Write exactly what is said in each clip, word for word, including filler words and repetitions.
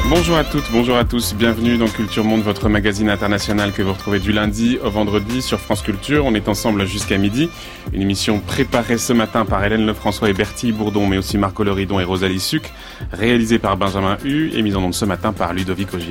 Bonjour à toutes, bonjour à tous, bienvenue dans Culture Monde, votre magazine international que vous retrouvez du lundi au vendredi sur France Culture. On est ensemble jusqu'à midi. Une émission préparée ce matin par Hélène Lefrançois et Bertille Bourdon, mais aussi Marco Loridon et Rosalie Suc, réalisée par Benjamin Hu et mise en onde ce matin par Ludovic Ogier.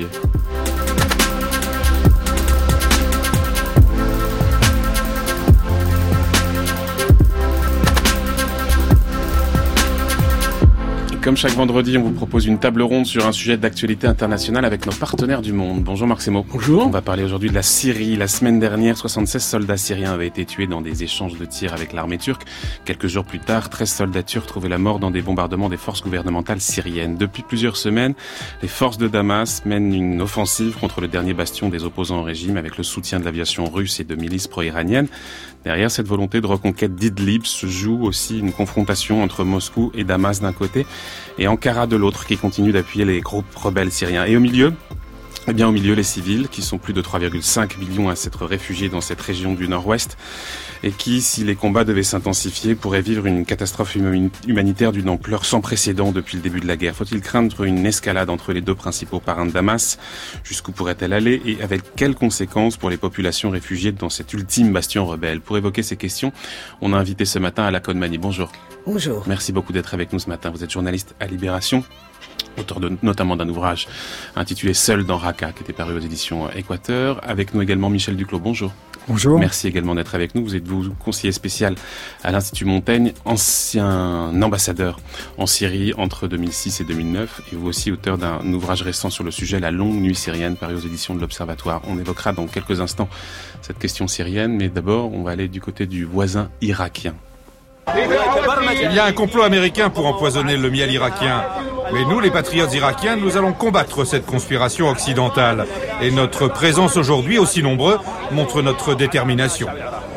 Comme chaque vendredi, on vous propose une table ronde sur un sujet d'actualité internationale avec nos partenaires du monde. Bonjour Marc Semo. Bonjour. On va parler aujourd'hui de la Syrie. La semaine dernière, soixante-seize soldats syriens avaient été tués dans des échanges de tirs avec l'armée turque. Quelques jours plus tard, treize soldats turcs trouvaient la mort dans des bombardements des forces gouvernementales syriennes. Depuis plusieurs semaines, les forces de Damas mènent une offensive contre le dernier bastion des opposants au régime avec le soutien de l'aviation russe et de milices pro-iraniennes. Derrière cette volonté de reconquête d'Idlib se joue aussi une confrontation entre Moscou et Damas d'un côté et Ankara de l'autre qui continue d'appuyer les groupes rebelles syriens. Et au milieu, eh bien au milieu les civils qui sont plus de trois virgule cinq millions à s'être réfugiés dans cette région du nord-ouest et qui, si les combats devaient s'intensifier, pourraient vivre une catastrophe humanitaire d'une ampleur sans précédent depuis le début de la guerre. Faut-il craindre une escalade entre les deux principaux parrains de Damas? Jusqu'où pourrait-elle aller et avec quelles conséquences pour les populations réfugiées dans cet ultime bastion rebelle? Pour évoquer ces questions, on a invité ce matin Ala Kodmani. Bonjour. Bonjour. Merci beaucoup d'être avec nous ce matin. Vous êtes journaliste à Libération, auteur de, notamment d'un ouvrage intitulé Seul dans Raqqa, qui était paru aux éditions Équateur. Avec nous également Michel Duclos. Bonjour. Bonjour. Merci également d'être avec nous. Vous êtes vous conseiller spécial à l'Institut Montaigne, ancien ambassadeur en Syrie entre deux mille six et deux mille neuf, et vous aussi auteur d'un ouvrage récent sur le sujet, La longue nuit syrienne, paru aux éditions de l'Observatoire. On évoquera dans quelques instants cette question syrienne, mais d'abord, on va aller du côté du voisin irakien. Il y a un complot américain pour empoisonner le miel irakien. Mais nous, les patriotes irakiens, nous allons combattre cette conspiration occidentale. Et notre présence aujourd'hui, aussi nombreux, montre notre détermination.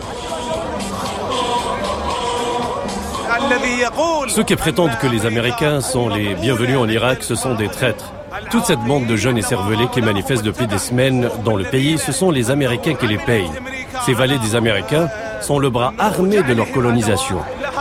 Ceux qui prétendent que les Américains sont les bienvenus en Irak, ce sont des traîtres. Toute cette bande de jeunes écervelés qui manifestent depuis des semaines dans le pays, ce sont les Américains qui les payent. Ces valets des Américains sont le bras armé de leur colonisation.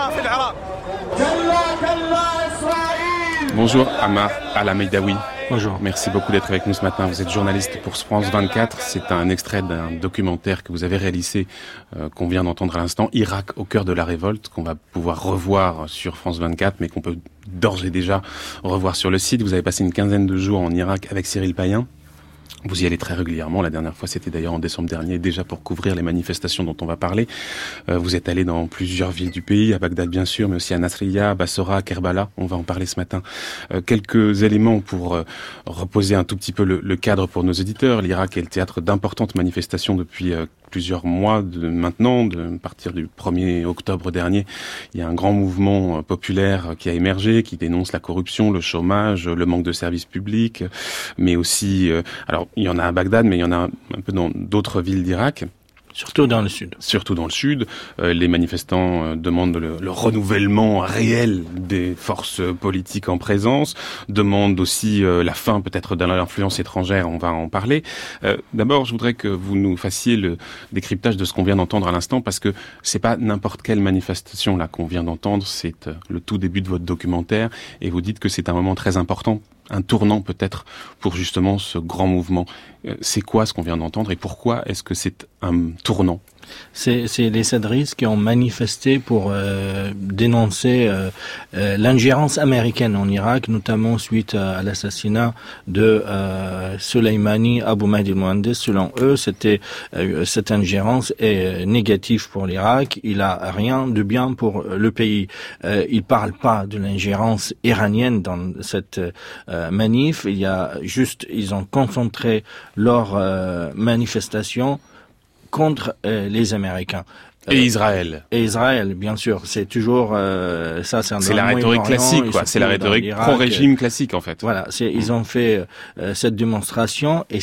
Bonjour Amar Al-Hameidaoui. Bonjour. Merci beaucoup d'être avec nous ce matin. Vous êtes journaliste pour France vingt-quatre. C'est un extrait d'un documentaire que vous avez réalisé, euh, qu'on vient d'entendre à l'instant, Irak au cœur de la révolte, qu'on va pouvoir revoir sur France vingt-quatre, mais qu'on peut d'ores et déjà revoir sur le site. Vous avez passé une quinzaine de jours en Irak avec Cyril Payen. Vous y allez très régulièrement. La dernière fois, c'était d'ailleurs en décembre dernier, déjà pour couvrir les manifestations dont on va parler. Euh, vous êtes allé dans plusieurs villes du pays, à Bagdad bien sûr, mais aussi à Nasriyah, Bassora, Kerbala. On va en parler ce matin. Euh, quelques éléments pour euh, reposer un tout petit peu le, le cadre pour nos éditeurs. L'Irak est le théâtre d'importantes manifestations depuis euh, plusieurs mois de maintenant, de à partir du premier octobre dernier. Il y a un grand mouvement euh, populaire qui a émergé, qui dénonce la corruption, le chômage, le manque de services publics, mais aussi, euh, alors il y en a à Bagdad, mais il y en a un peu dans d'autres villes d'Irak. Surtout dans le sud. Surtout dans le sud. Euh, les manifestants euh, demandent le, le renouvellement réel des forces politiques en présence, demandent aussi euh, la fin peut-être de l'influence étrangère, on va en parler. Euh, d'abord, je voudrais que vous nous fassiez le décryptage de ce qu'on vient d'entendre à l'instant, parce que c'est pas n'importe quelle manifestation là qu'on vient d'entendre, c'est euh, le tout début de votre documentaire, et vous dites que c'est un moment très important, un tournant peut-être pour justement ce grand mouvement. C'est quoi ce qu'on vient d'entendre et pourquoi est-ce que c'est un tournant? C'est, c'est les Sadris qui ont manifesté pour euh, dénoncer euh, euh, l'ingérence américaine en Irak, notamment suite à, à l'assassinat de euh, Soleimani Abu Mahdi al-Mohandes. Selon eux, c'était euh, cette ingérence est négative pour l'Irak. Il a rien de bien pour le pays. Euh, ils parlent pas de l'ingérence iranienne dans cette euh, manif. Il y a juste, ils ont concentré leur euh, manifestation contre euh, les Américains. Et euh, Israël. Et Israël, bien sûr. C'est toujours euh, ça. C'est, c'est la rhétorique classique, quoi. C'est la rhétorique pro-régime classique, en fait. Voilà. C'est, ils ont fait euh, cette démonstration et ça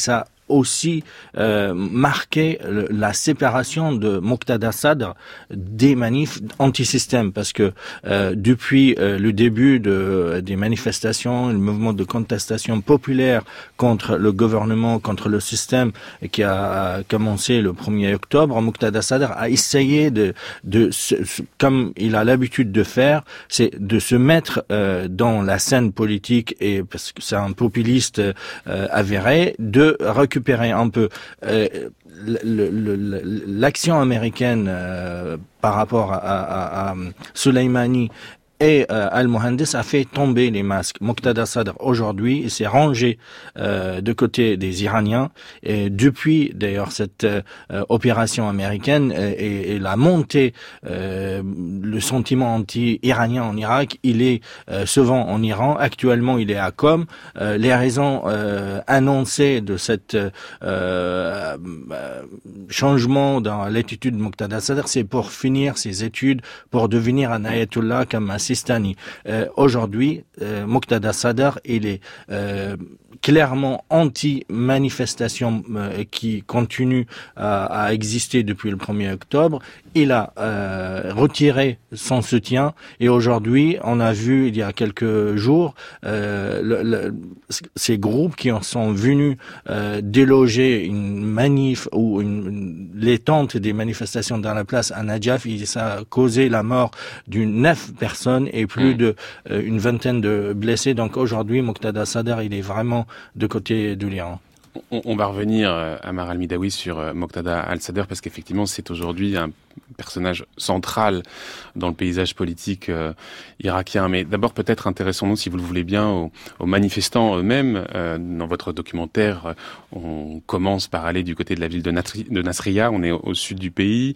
aussi euh, marqué le, la séparation de Moqtada Sadr des manifs anti-système, parce que euh, depuis euh, le début de, des manifestations, le mouvement de contestation populaire contre le gouvernement, contre le système qui a commencé le premier octobre, Moqtada Sadr a essayé de, de, de comme il a l'habitude de faire, c'est de se mettre euh, dans la scène politique, et parce que c'est un populiste euh, avéré, de récupérer un peu euh, le, le, le, l'action américaine euh, par rapport à, à, à Soleimani et euh, Al-Mohandes a fait tomber les masques. Moqtada Sadr aujourd'hui il s'est rangé euh, de côté des Iraniens, et depuis d'ailleurs cette euh, opération américaine et, et la montée euh, le sentiment anti-iranien en Irak, il est euh, souvent en Iran. Actuellement il est à Qom. Euh, les raisons euh, annoncées de cette euh, changement dans l'attitude de Moqtada Sadr, c'est pour finir ses études, pour devenir un ayatollah comme un Sistani. Euh, aujourd'hui, euh, Moqtada Sadr, il est euh, clairement anti-manifestation euh, qui continue à, à exister depuis le premier octobre. Il a euh, retiré son soutien, et aujourd'hui, on a vu il y a quelques jours euh, le, le, ces groupes qui en sont venus euh, déloger une manif ou une, une, les tentes des manifestations dans la place à Najaf. Et ça a causé la mort d'une neuf personnes et plus de euh, une vingtaine de blessés. Donc aujourd'hui, Moqtada Sadr, il est vraiment de côté de l'Iran. On, on va revenir, euh, Ammar Al-Midawi, sur euh, Moqtada Al-Sadr, parce qu'effectivement, c'est aujourd'hui un personnage central dans le paysage politique euh, irakien. Mais d'abord, peut-être intéressons-nous, si vous le voulez bien, aux, aux manifestants eux-mêmes. Euh, dans votre documentaire, on commence par aller du côté de la ville de, Natri- de Nasriya, on est au, au sud du pays,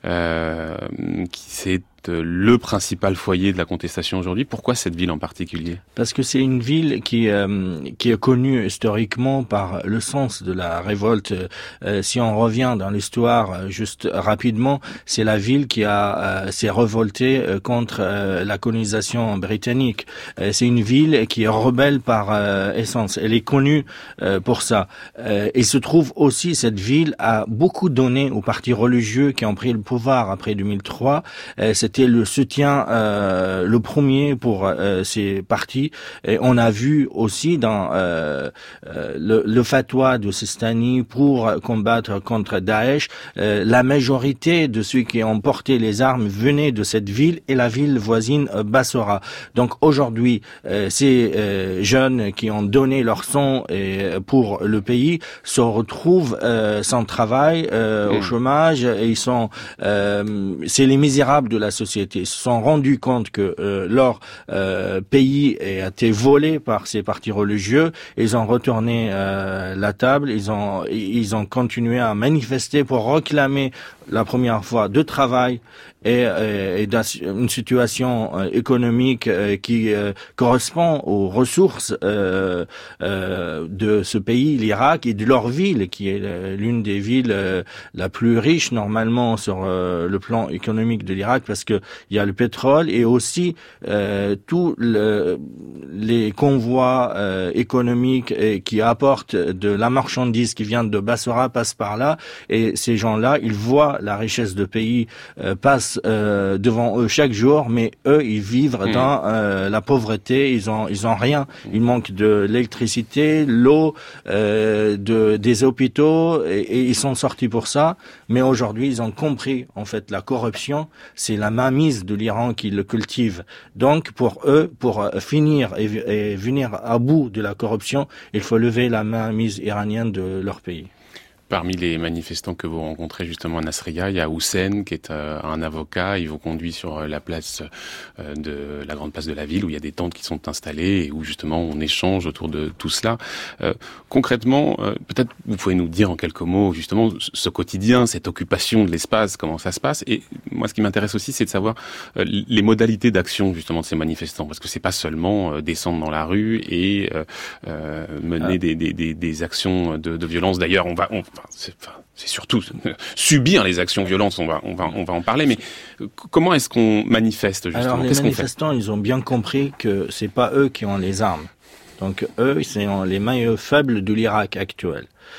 euh, qui s'est le principal foyer de la contestation aujourd'hui. Pourquoi cette ville en particulier ? Parce que c'est une ville qui euh, qui est connue historiquement par le sens de la révolte. Euh, si on revient dans l'histoire, juste rapidement, c'est la ville qui a euh, s'est révoltée euh, contre euh, la colonisation britannique. Euh, c'est une ville qui est rebelle par euh, essence. Elle est connue euh, pour ça. Euh, il se trouve aussi, cette ville a beaucoup donné aux partis religieux qui ont pris le pouvoir après deux mille trois. Euh, C'était le soutien euh, le premier pour euh, ces partis. Et on a vu aussi dans euh, euh, le, le fatwa de Sistani pour combattre contre Daesh, euh, la majorité de ceux qui ont porté les armes venaient de cette ville et la ville voisine euh, Bassora. Donc aujourd'hui, euh, ces euh, jeunes qui ont donné leur sang et, pour le pays se retrouvent euh, sans travail, euh, mmh. au chômage, et ils sont, euh, c'est les misérables de la société. Ils se sont rendus compte que euh, leur euh, pays a été volé par ces partis religieux. Ils ont retourné euh, la table. Ils ont ils ont continué à manifester pour réclamer la première fois de travail et, et, et une situation euh, économique euh, qui euh, correspond aux ressources euh, euh, de ce pays, l'Irak, et de leur ville, qui est l'une des villes euh, la plus riche normalement sur euh, le plan économique de l'Irak, parce que il y a le pétrole et aussi euh, tous le, les convois euh, économiques et qui apportent de la marchandise qui vient de Bassora passent par là, et ces gens-là, ils voient la richesse de pays euh, passe euh, devant eux chaque jour, mais eux, ils vivent mmh. dans euh, la pauvreté. Ils ont, ils ont rien. Il manque de l'électricité, l'eau, euh, de des hôpitaux, et, et ils sont sortis pour ça. Mais aujourd'hui, ils ont compris en fait la corruption, c'est la mainmise de l'Iran qui le cultive. Donc, pour eux, pour finir et, et venir à bout de la corruption, il faut lever la mainmise iranienne de leur pays. Parmi les manifestants que vous rencontrez justement à Nasriya, il y a Houssen qui est euh, un avocat. Il vous conduit sur euh, la place euh, de la grande place de la ville où il y a des tentes qui sont installées et où justement on échange autour de tout cela. Euh, concrètement, euh, peut-être vous pouvez nous dire en quelques mots justement ce quotidien, cette occupation de l'espace, comment ça se passe. Et moi, ce qui m'intéresse aussi, c'est de savoir euh, les modalités d'action justement de ces manifestants, parce que c'est pas seulement euh, descendre dans la rue et euh, euh, mener ah. des, des, des, des actions de, de violence. D'ailleurs, on va on, C'est, enfin, c'est surtout subir les actions violentes, on va, on va, on va en parler, mais comment est-ce qu'on manifeste justement ? Alors les Qu'est-ce manifestants, qu'on fait ? ils ont bien compris que c'est pas eux qui ont les armes. Donc eux, c'est les maillons faibles de l'Irak actuel.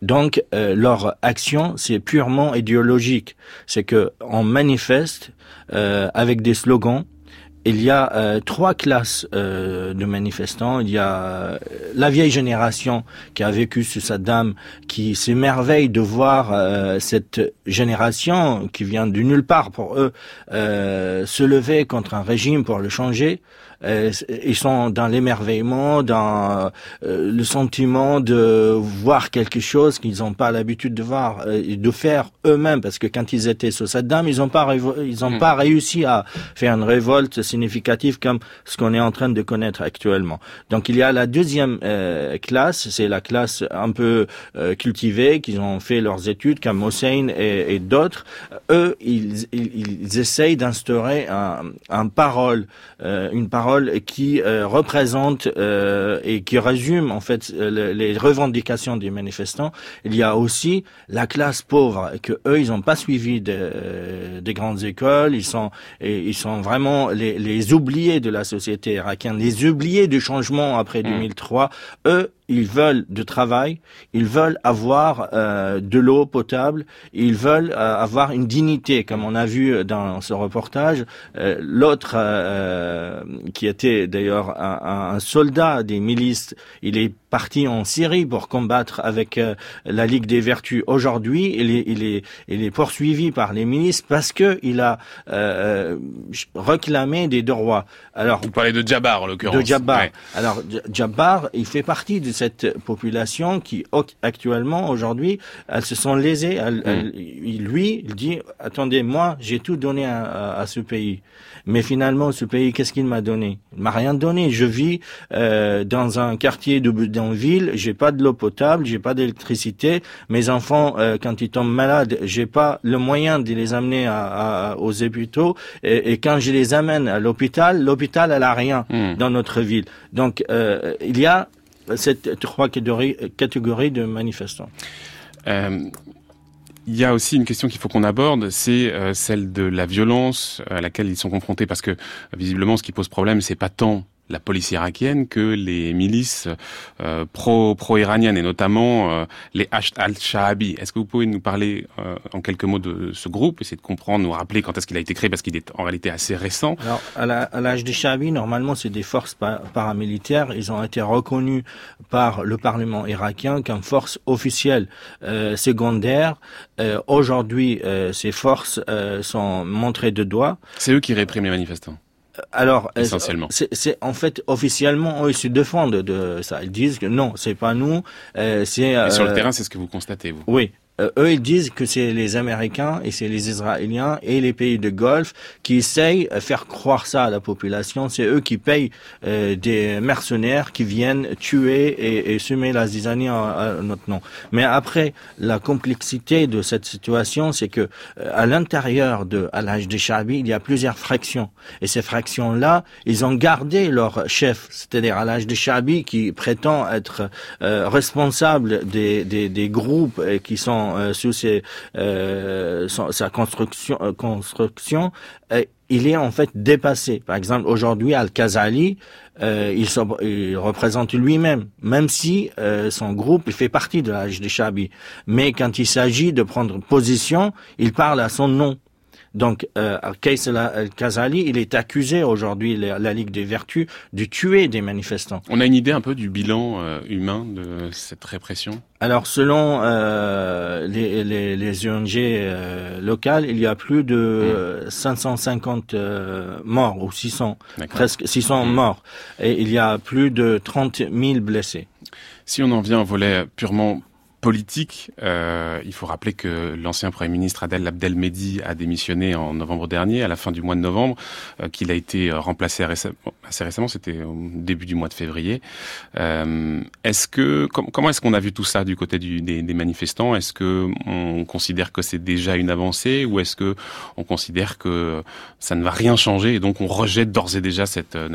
Donc, euh, leur action, c'est purement idéologique. C'est que on manifeste euh, avec des slogans. Il y a euh, trois classes euh, de manifestants. Il y a euh, la vieille génération qui a vécu sous Saddam, qui s'émerveille de voir euh, cette génération qui vient de nulle part pour eux euh, se lever contre un régime pour le changer. Euh, ils sont dans l'émerveillement, dans euh, le sentiment de voir quelque chose qu'ils n'ont pas l'habitude de voir, euh, de faire eux-mêmes, parce que quand ils étaient sous Saddam, ils n'ont pas ils ont mmh. pas réussi à faire une révolte significative comme ce qu'on est en train de connaître actuellement. Donc il y a la deuxième euh, classe, c'est la classe un peu euh, cultivée, qui ont fait leurs études, comme Hossein et, et d'autres. Eux, ils, ils, ils essayent d'instaurer un, un parole, euh, une parole qui euh, représente euh, et qui résume en fait le, les revendications des manifestants. Il y a aussi la classe pauvre, que eux ils n'ont pas suivi de, euh, des grandes écoles, ils sont et, ils sont vraiment les, les oubliés de la société irakienne, les oubliés du changement après deux mille trois. Eux, ils veulent du travail, ils veulent avoir euh, de l'eau potable, ils veulent euh, avoir une dignité, comme on a vu dans ce reportage. Euh, l'autre, euh, qui était d'ailleurs un, un soldat des milices, il est parti en Syrie pour combattre avec euh, la Ligue des Vertus. Aujourd'hui, il est, il est, il est poursuivi par les milices parce que il a euh, réclamé des droits. Alors, vous parlez de Djabbar en l'occurrence. De Djabbar. Ouais. Alors, Djabbar, il fait partie de cette population qui, actuellement, aujourd'hui, elles se sont lésées. Elle, mmh. elle, lui, il dit, attendez, moi, j'ai tout donné à, à, à ce pays. Mais finalement, ce pays, qu'est-ce qu'il m'a donné? Il m'a rien donné. Je vis euh, dans un quartier de dans ville, j'ai pas de l'eau potable, j'ai pas d'électricité. Mes enfants, euh, quand ils tombent malades, j'ai pas le moyen de les amener à, à, aux hôpitaux. Et, et quand je les amène à l'hôpital, l'hôpital, elle a rien mmh. dans notre ville. Donc, euh, il y a cette trois catégories de manifestants. Euh... Il y a aussi une question qu'il faut qu'on aborde, c'est euh, celle de la violence à laquelle ils sont confrontés, parce que visiblement ce qui pose problème, c'est pas tant la police irakienne que les milices euh, pro pro iraniennes et notamment euh, les Al-Shahabi. Est-ce que vous pouvez nous parler euh, en quelques mots de ce groupe, essayer de comprendre, nous rappeler quand est-ce qu'il a été créé, parce qu'il est en réalité assez récent. Alors à l'âge des Shahabi, normalement c'est des forces pa- paramilitaires. Ils ont été reconnus par le Parlement irakien comme forces officielles euh, secondaires. Euh, aujourd'hui, euh, ces forces euh, sont montrées de doigt. C'est eux qui répriment les manifestants. Alors, essentiellement, c'est, c'est en fait officiellement eux, ils se défendent de ça. Ils disent que non, c'est pas nous. Euh, c'est et sur euh, le terrain, c'est ce que vous constatez, vous. Oui. Euh, eux, ils disent que c'est les Américains et c'est les Israéliens et les pays de Golfe qui essayent de faire croire ça à la population. C'est eux qui payent euh, des mercenaires qui viennent tuer et, et semer la zizanie à notre nom. Mais après, la complexité de cette situation, c'est que euh, à l'intérieur de Al-Hajj des Shahabi, il y a plusieurs fractions. Et ces fractions-là, ils ont gardé leur chef, c'est-à-dire Al-Hajj des Shahabi, qui prétend être euh, responsable des, des, des groupes euh, qui sont Euh, sous ses, euh, son, sa construction, euh, construction euh, il est en fait dépassé. Par exemple, aujourd'hui, Al-Khazali, euh, il, so, il représente lui-même, même si euh, son groupe il fait partie de l'Hajj des Shahabi. Mais quand il s'agit de prendre position, il parle à son nom. Donc, euh, Qays Al-Khazali, il est accusé aujourd'hui, la, la Ligue des Vertus, de tuer des manifestants. On a une idée un peu du bilan euh, humain de cette répression ? Alors, selon euh, les, les, les O N G euh, locales, il y a plus de mmh. cinq cent cinquante euh, morts, ou six cents, D'accord. presque six cents mmh. morts. Et il y a plus de trente mille blessés. Si on en vient au volet purement politique, euh, il faut rappeler que l'ancien Premier ministre Adel Abdelmehdi a démissionné en novembre dernier, à la fin du mois de novembre, euh, qu'il a été remplacé assez récemment, c'était au début du mois de février. Euh, est-ce que com- comment est-ce qu'on a vu tout ça du côté du, des, des manifestants ? Est-ce que on considère que c'est déjà une avancée, ou est-ce que on considère que ça ne va rien changer et donc on rejette d'ores et déjà cette euh, nomination ?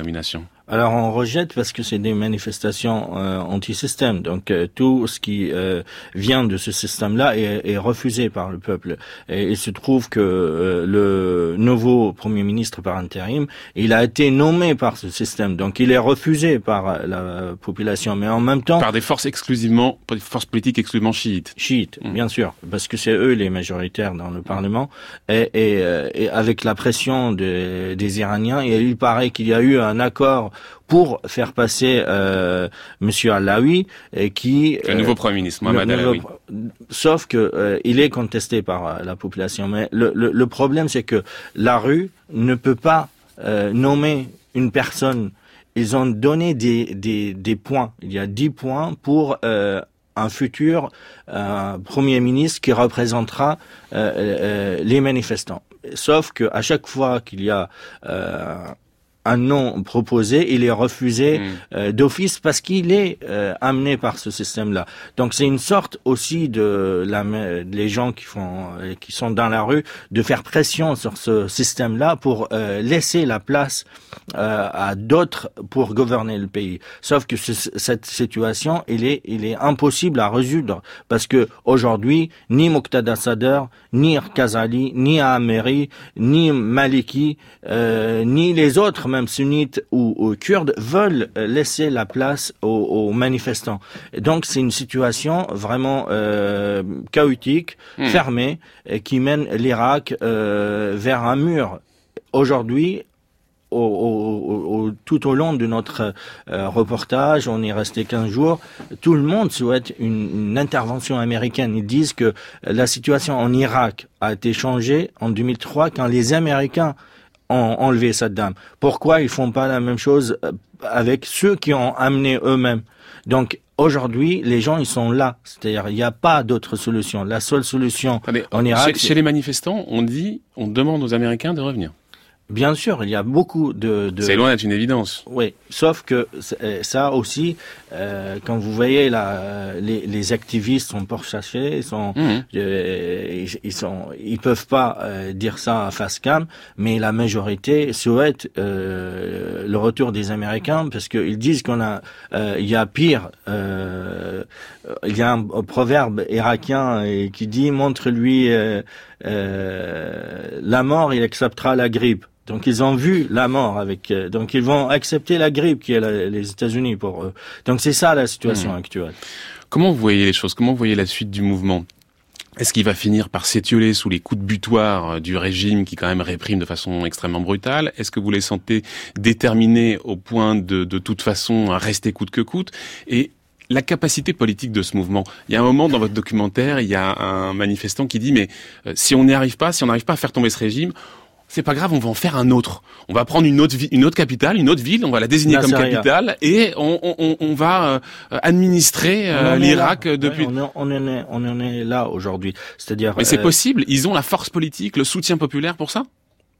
Alors on rejette parce que c'est des manifestations euh, anti-système. Donc euh, tout ce qui euh, vient de ce système-là est, est refusé par le peuple. Et il se trouve que euh, le nouveau Premier ministre par intérim, il a été nommé par ce système. Donc il est refusé par la population. Mais en même temps... Par des forces exclusivement, par des forces politiques exclusivement chiites. Chiites, mmh. bien sûr. Parce que c'est eux les majoritaires dans le Parlement. Et, et, et avec la pression de, des Iraniens, et il paraît qu'il y a eu un accord pour faire passer euh, Monsieur Alaoui, et qui le nouveau euh, Premier ministre Mohamed Alaoui. Sauf que euh, il est contesté par euh, la population. Mais le, le, le problème, c'est que la rue ne peut pas euh, nommer une personne. Ils ont donné des des des points. Il y a dix points pour euh, un futur euh, Premier ministre qui représentera euh, euh, les manifestants. Sauf que à chaque fois qu'il y a euh, un nom proposé, il est refusé mmh. euh, d'office parce qu'il est euh, amené par ce système-là. Donc c'est une sorte aussi de la, les gens qui font, qui sont dans la rue, de faire pression sur ce système-là pour euh, laisser la place euh, à d'autres pour gouverner le pays. Sauf que ce, cette situation, il est, il est impossible à résoudre parce que aujourd'hui, ni Muqtada Sadr, ni Kazali, ni Ameri, ni Maliki, euh, ni les autres même sunnites ou, ou kurdes veulent laisser la place aux, aux manifestants. Et donc c'est une situation vraiment euh, chaotique, mmh. fermée, qui mène l'Irak euh, vers un mur. Aujourd'hui, Au, au, au, tout au long de notre euh, reportage, on est resté quinze jours, tout le monde souhaite une, une intervention américaine. Ils disent que la situation en Irak a été changée en deux mille trois quand les Américains ont enlevé Saddam. Pourquoi ils font pas la même chose avec ceux qui ont amené eux-mêmes? Donc, aujourd'hui, les gens, ils sont là. C'est-à-dire, il n'y a pas d'autre solution. La seule solution Attendez, en Irak... Chez, chez les manifestants, on dit, on demande aux Américains de revenir. Bien sûr, il y a beaucoup de... de... C'est loin d'être une évidence. Oui, sauf que ça aussi, euh, quand vous voyez là, les, les activistes sont pourchassés, ils sont, mmh. euh, ils, ils sont, ils peuvent pas euh, dire ça à face cam, mais la majorité souhaite euh, le retour des Américains parce qu'ils disent qu'on a, euh, il y a pire. Euh, il y a un, un proverbe irakien qui dit montre-lui euh, euh, la mort, il acceptera la grippe. Donc ils ont vu la mort avec, euh, donc ils vont accepter la grippe qui est la, les États-Unis pour eux. Donc c'est ça la situation mmh. actuelle. Comment vous voyez les choses? Comment vous voyez la suite du mouvement? Est-ce qu'il va finir par s'étioler sous les coups de butoir du régime qui quand même réprime de façon extrêmement brutale? Est-ce que vous les sentez déterminés au point de de toute façon rester coûte que coûte? Et la capacité politique de ce mouvement. Il y a un moment dans votre documentaire, il y a un manifestant qui dit mais euh, si on n'y arrive pas, si on n'arrive pas à faire tomber ce régime, c'est pas grave, on va en faire un autre. On va prendre une autre, une autre capitale, une autre ville, on va la désigner comme capitale et on, on, on va euh, administrer euh, l'Irak depuis. Ouais, on, en est, on en est là aujourd'hui. C'est-à-dire. Mais c'est euh... possible. Ils ont la force politique, le soutien populaire pour ça.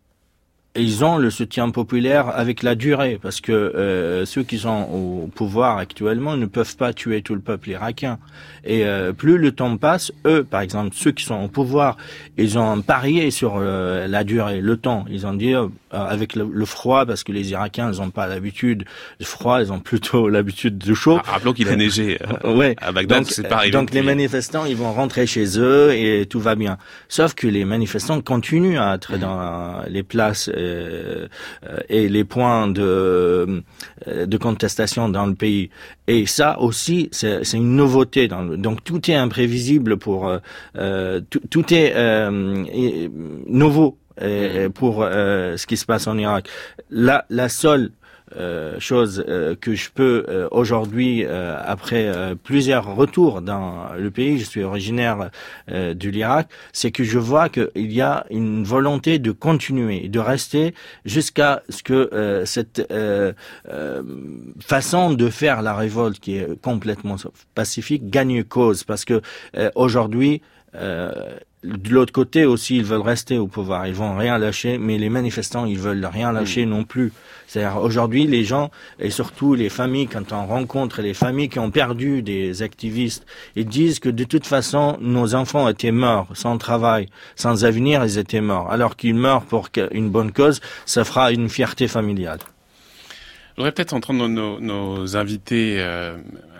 Et ils ont le soutien populaire avec la durée, parce que euh, ceux qui sont au pouvoir actuellement ne peuvent pas tuer tout le peuple irakien. Et euh, plus le temps passe, eux, par exemple, ceux qui sont au pouvoir, ils ont parié sur euh, la durée, le temps. Ils ont dit, euh, avec le, le froid, parce que les Irakiens, ils n'ont pas l'habitude du froid, ils ont plutôt l'habitude du chaud. Ah, rappelons qu'il a neigé euh, ouais. à Bagdad, donc, c'est pareil. Donc les manifestants, ils vont rentrer chez eux et tout va bien. Sauf que les manifestants continuent à être mmh. dans les places Euh, et les points de de contestation dans le pays. Et ça aussi, c'est, c'est une nouveauté. Dans le, donc tout est imprévisible pour euh, tout, tout est euh, nouveau euh, pour euh, ce qui se passe en Irak. La la seule Euh, chose euh, que je peux euh, aujourd'hui, euh, après euh, plusieurs retours dans le pays, je suis originaire euh, de l'Irak, c'est que je vois qu'il y a une volonté de continuer, de rester jusqu'à ce que euh, cette euh, euh, façon de faire la révolte, qui est complètement pacifique, gagne cause. Parce que euh, aujourd'hui, euh, de l'autre côté aussi, ils veulent rester au pouvoir, ils vont rien lâcher, mais les manifestants, ils veulent rien lâcher mmh. non plus. C'est-à-dire, aujourd'hui, les gens, et surtout les familles, quand on rencontre les familles qui ont perdu des activistes, ils disent que de toute façon, nos enfants étaient morts, sans travail, sans avenir, ils étaient morts. Alors qu'ils meurent pour une bonne cause, ça fera une fierté familiale. voudrais peut-être entendre nos, nos, nos invités euh,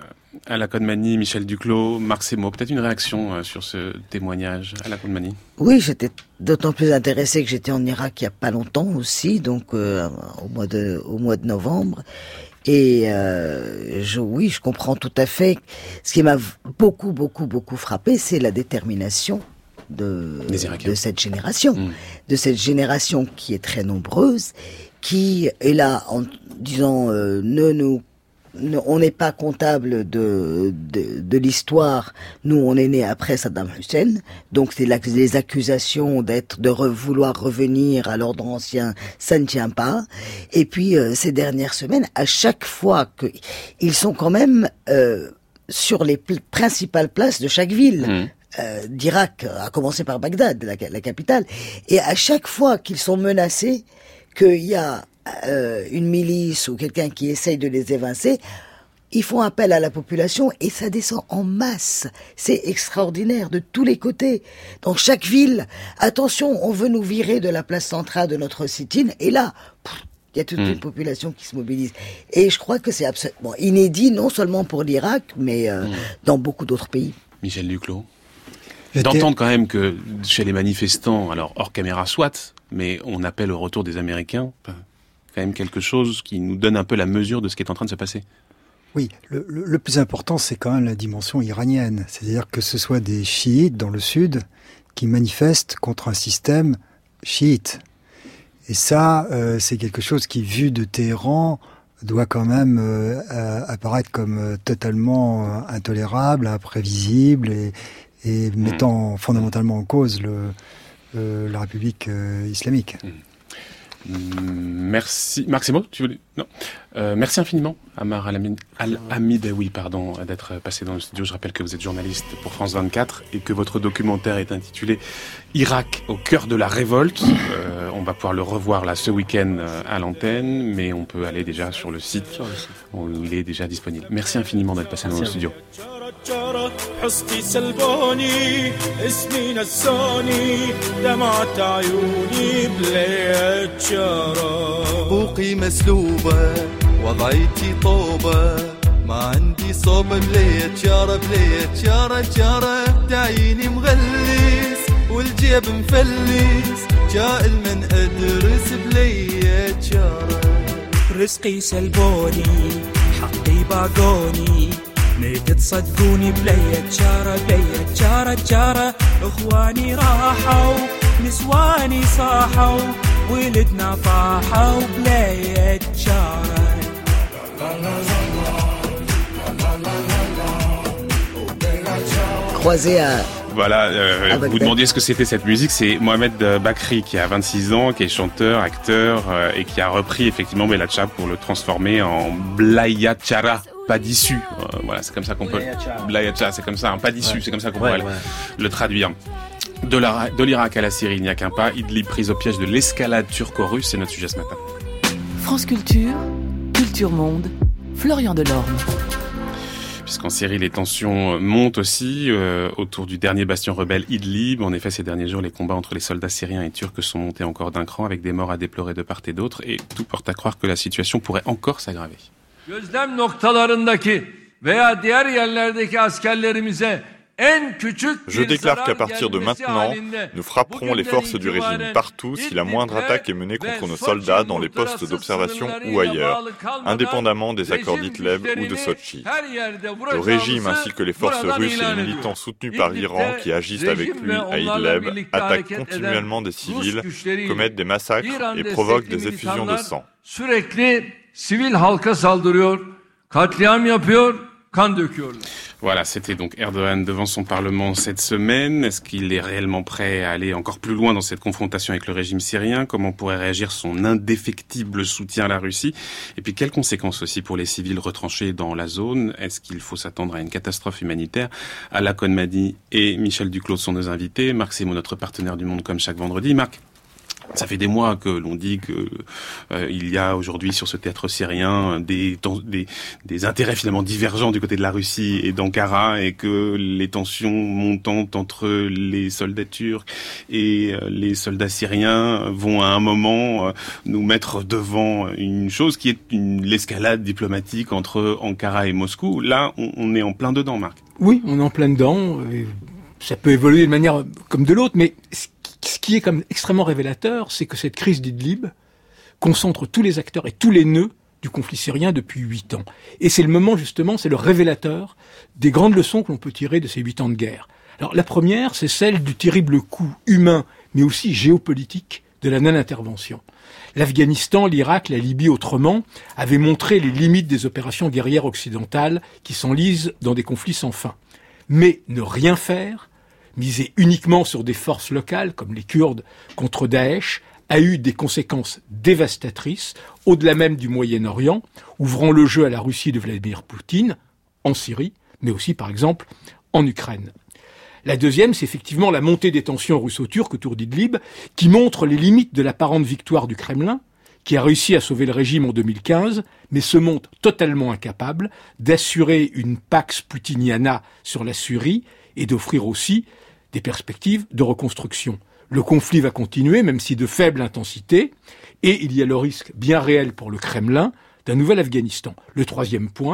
à la Condamnie, Michel Duclos, Marc Semo, peut-être une réaction euh, sur ce témoignage à la Condamnie. Oui, j'étais d'autant plus intéressée que j'étais en Irak il y a pas longtemps aussi, donc euh, au mois de au mois de novembre. Et euh, je, oui, je comprends tout à fait. Ce qui m'a beaucoup, beaucoup, beaucoup frappé, c'est la détermination de, de cette génération, mmh. de cette génération qui est très nombreuse, qui est là en disant euh, ne nous, ne, on n'est pas comptable de, de de l'histoire. Nous, on est né après Saddam Hussein, donc c'est la, les accusations d'être de re, vouloir revenir à l'ordre ancien, ça ne tient pas. Et puis euh, ces dernières semaines, à chaque fois que ils sont quand même euh, sur les pl- principales places de chaque ville. Mmh. Euh, d'Irak, à commencer par Bagdad, la, la capitale, et à chaque fois qu'ils sont menacés, qu'il y a euh, une milice ou quelqu'un qui essaye de les évincer, ils font appel à la population et ça descend en masse. C'est extraordinaire de tous les côtés. Dans chaque ville, attention, on veut nous virer de la place centrale de notre sit-in, et là, il y a toute mmh. une population qui se mobilise. Et je crois que c'est absolument inédit, non seulement pour l'Irak, mais euh, mmh. dans beaucoup d'autres pays. Michel Duclos. D'entendre quand même que chez les manifestants, alors hors caméra soit, mais on appelle au retour des Américains, quand même quelque chose qui nous donne un peu la mesure de ce qui est en train de se passer. Oui, le, le, le plus important, c'est quand même la dimension iranienne. C'est-à-dire que ce soit des chiites dans le sud qui manifestent contre un système chiite. Et ça, euh, c'est quelque chose qui, vu de Téhéran, doit quand même euh, apparaître comme euh, totalement euh, intolérable, imprévisible et et mettant mmh. fondamentalement en cause le, euh, la République euh, islamique. Mmh. Merci. Marc Semo, tu voulais non. Euh, merci infiniment, Amar Al-Hamidaoui, pardon, d'être passé dans le studio. Je rappelle que vous êtes journaliste pour France vingt-quatre et que votre documentaire est intitulé Irak au cœur de la révolte. Euh, on va pouvoir le revoir là ce week-end à l'antenne, mais on peut aller déjà sur le site, sur le site. Où il est déjà disponible. Merci infiniment d'être passé merci dans le studio. حصتي سلبوني اسمي نسوني دمعت عيوني بليت شراب بوقي مسلوبة وضعيتي طوبة ما عندي صوب بليت شارة بليت شارة شارة تعيني مغلس والجيب مفلس جائل من أدرس بليت شارة رزقي سلبوني حقي باقوني نيت تصدقوني بليت شارة بليت شارة شارة اخواني راحوا نسواني صاحوا ولدنا طاحوا بليت شارة. Croisé à Voilà, euh, vous demandiez ce que c'était cette musique, c'est Mohamed Bakri qui a vingt-six ans, qui est chanteur, acteur euh, et qui a repris effectivement Bella Chara pour le transformer en Blaya Chara, pas d'issue. Euh, voilà, c'est comme ça qu'on peut... Blaya Chara, c'est comme ça, hein, pas d'issue, ouais. c'est comme ça qu'on ouais, pourrait ouais. le traduire. De, la, de l'Irak à la Syrie, il n'y a qu'un pas. Idlib prise au piège de l'escalade turco-russe, c'est notre sujet ce matin. France Culture, Culture Monde, Florian Delorme. Puisqu'en Syrie, les tensions montent aussi euh, autour du dernier bastion rebelle Idlib. En effet, ces derniers jours, les combats entre les soldats syriens et turcs sont montés encore d'un cran avec des morts à déplorer de part et d'autre. Et tout porte à croire que la situation pourrait encore s'aggraver. Gözlem noktalarındaki veya diğer yerlerdeki askerlerimize Je déclare qu'à partir de maintenant, nous frapperons les forces du régime partout si la moindre attaque est menée contre nos soldats dans les postes d'observation ou ailleurs, indépendamment des accords d'Idlib ou de Sochi. Le régime ainsi que les forces russes et les militants soutenus par l'Iran qui agissent avec lui à Idlib attaquent continuellement des civils, commettent des massacres et provoquent des effusions de sang. Voilà, c'était donc Erdogan devant son Parlement cette semaine. Est-ce qu'il est réellement prêt à aller encore plus loin dans cette confrontation avec le régime syrien? Comment pourrait réagir son indéfectible soutien à la Russie? Et puis, quelles conséquences aussi pour les civils retranchés dans la zone? Est-ce qu'il faut s'attendre à une catastrophe humanitaire? Ala Konmadi et Michel Duclos sont nos invités. Marc Semo, notre partenaire du Monde, comme chaque vendredi. Marc, Ça fait des mois que l'on dit que euh, il y a aujourd'hui sur ce théâtre syrien des, des, des intérêts finalement divergents du côté de la Russie et d'Ankara, et que les tensions montantes entre les soldats turcs et euh, les soldats syriens vont à un moment euh, nous mettre devant une chose qui est une, l'escalade diplomatique entre Ankara et Moscou. Là, on, on est en plein dedans, Marc. Oui, on est en plein dedans. Ça peut évoluer de manière comme de l'autre, mais ce qui est comme extrêmement révélateur, c'est que cette crise d'Idlib concentre tous les acteurs et tous les nœuds du conflit syrien depuis huit ans. Et c'est le moment, justement, c'est le révélateur des grandes leçons que l'on peut tirer de ces huit ans de guerre. Alors, la première, c'est celle du terrible coût humain, mais aussi géopolitique, de la non-intervention. L'Afghanistan, l'Irak, la Libye autrement, avaient montré les limites des opérations guerrières occidentales qui s'enlisent dans des conflits sans fin. Mais ne rien faire, miser uniquement sur des forces locales, comme les Kurdes contre Daesh, a eu des conséquences dévastatrices, au-delà même du Moyen-Orient, ouvrant le jeu à la Russie de Vladimir Poutine, en Syrie, mais aussi, par exemple, en Ukraine. La deuxième, c'est effectivement la montée des tensions russo-turques autour d'Idlib, qui montre les limites de l'apparente victoire du Kremlin, qui a réussi à sauver le régime en deux mille quinze, mais se montre totalement incapable d'assurer une pax putiniana sur la Syrie et d'offrir aussi des perspectives de reconstruction. Le conflit va continuer, même si de faible intensité, et il y a le risque bien réel pour le Kremlin d'un nouvel Afghanistan. Le troisième point,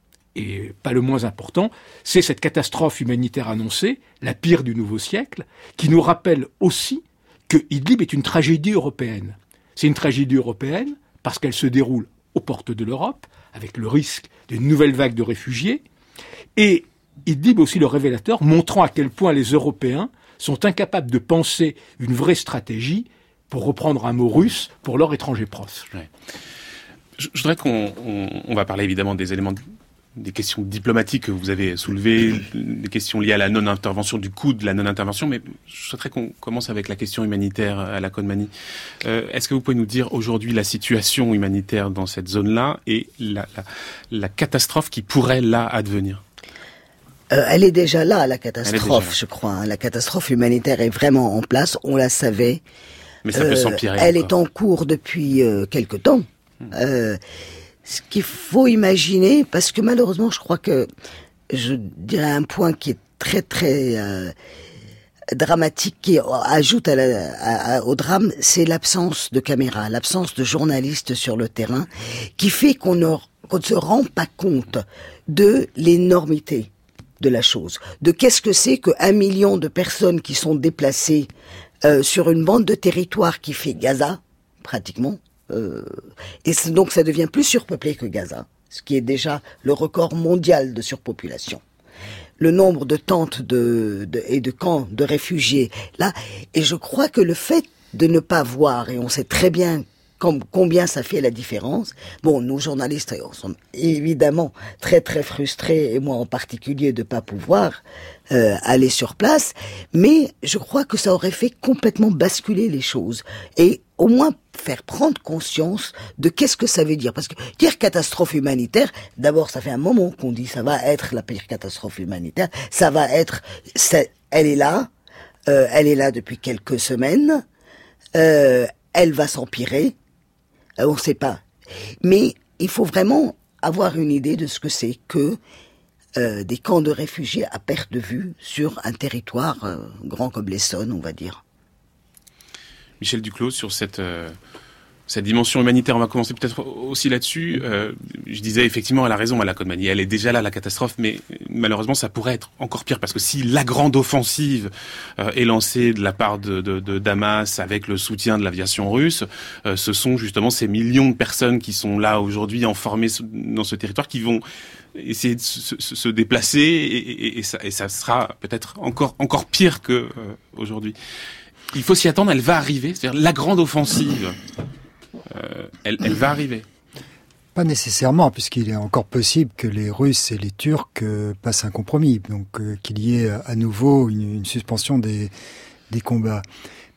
et pas le moins important, c'est cette catastrophe humanitaire annoncée, la pire du nouveau siècle, qui nous rappelle aussi que Idlib est une tragédie européenne. C'est une tragédie européenne parce qu'elle se déroule aux portes de l'Europe, avec le risque d'une nouvelle vague de réfugiés, et Idlib aussi le révélateur, montrant à quel point les Européens sont incapables de penser une vraie stratégie, pour reprendre un mot russe, pour leurs étrangers proches. Ouais. Je, je voudrais qu'on on, on va parler évidemment des éléments, des questions diplomatiques que vous avez soulevées, des questions liées à la non-intervention, du coût de la non-intervention, mais je souhaiterais qu'on commence avec la question humanitaire à la Conmanie. Euh, est-ce que vous pouvez nous dire aujourd'hui la situation humanitaire dans cette zone-là et la, la, la catastrophe qui pourrait là advenir ? Euh, elle est déjà là, la catastrophe, je crois. Hein. La catastrophe humanitaire est vraiment en place, on la savait. Mais ça peut euh, s'empirer. Elle encore. est en cours depuis euh, quelque temps. Mmh. Euh, ce qu'il faut imaginer, parce que malheureusement, je crois que, je dirais un point qui est très très euh, dramatique, qui ajoute à la, à, à, au drame, c'est l'absence de caméras, l'absence de journalistes sur le terrain, qui fait qu'on ne, qu'on ne se rend pas compte de l'énormité de la chose, de qu'est-ce que c'est qu'un million de personnes qui sont déplacées euh, sur une bande de territoire qui fait Gaza, pratiquement, euh, et donc ça devient plus surpeuplé que Gaza, ce qui est déjà le record mondial de surpopulation. Le nombre de tentes de, de, et de camps de réfugiés, là, et je crois que le fait de ne pas voir, et on sait très bien Comme, combien ça fait la différence. Bon, nous journalistes, on sommes évidemment très très frustrés, et moi en particulier, de pas pouvoir euh, aller sur place, mais je crois que ça aurait fait complètement basculer les choses, et au moins faire prendre conscience de qu'est-ce que ça veut dire. Parce que dire catastrophe humanitaire, d'abord ça fait un moment qu'on dit ça va être la pire catastrophe humanitaire, ça va être, ça, elle est là, euh, elle est là depuis quelques semaines, euh, elle va s'empirer, on ne sait pas. Mais il faut vraiment avoir une idée de ce que c'est que euh, des camps de réfugiés à perte de vue sur un territoire euh, grand comme l'Essonne, on va dire. Michel Duclos, sur cette, euh, cette dimension humanitaire, on va commencer peut-être aussi là-dessus. Euh, je disais effectivement, elle a raison à la Conmanie, elle est déjà là, la catastrophe, mais malheureusement ça pourrait être encore pire, parce que si la grande offensive euh, est lancée de la part de, de, de Damas avec le soutien de l'aviation russe, euh, ce sont justement ces millions de personnes qui sont là aujourd'hui enfermées dans ce territoire qui vont essayer de se, se, se déplacer, et, et, et, ça, et ça sera peut-être encore, encore pire que euh, aujourd'hui. Il faut s'y attendre, elle va arriver, c'est-à-dire la grande offensive. Euh, elle, elle va arriver. Pas nécessairement, puisqu'il est encore possible que les Russes et les Turcs euh, passent un compromis, donc euh, qu'il y ait à nouveau une, une suspension des, des combats.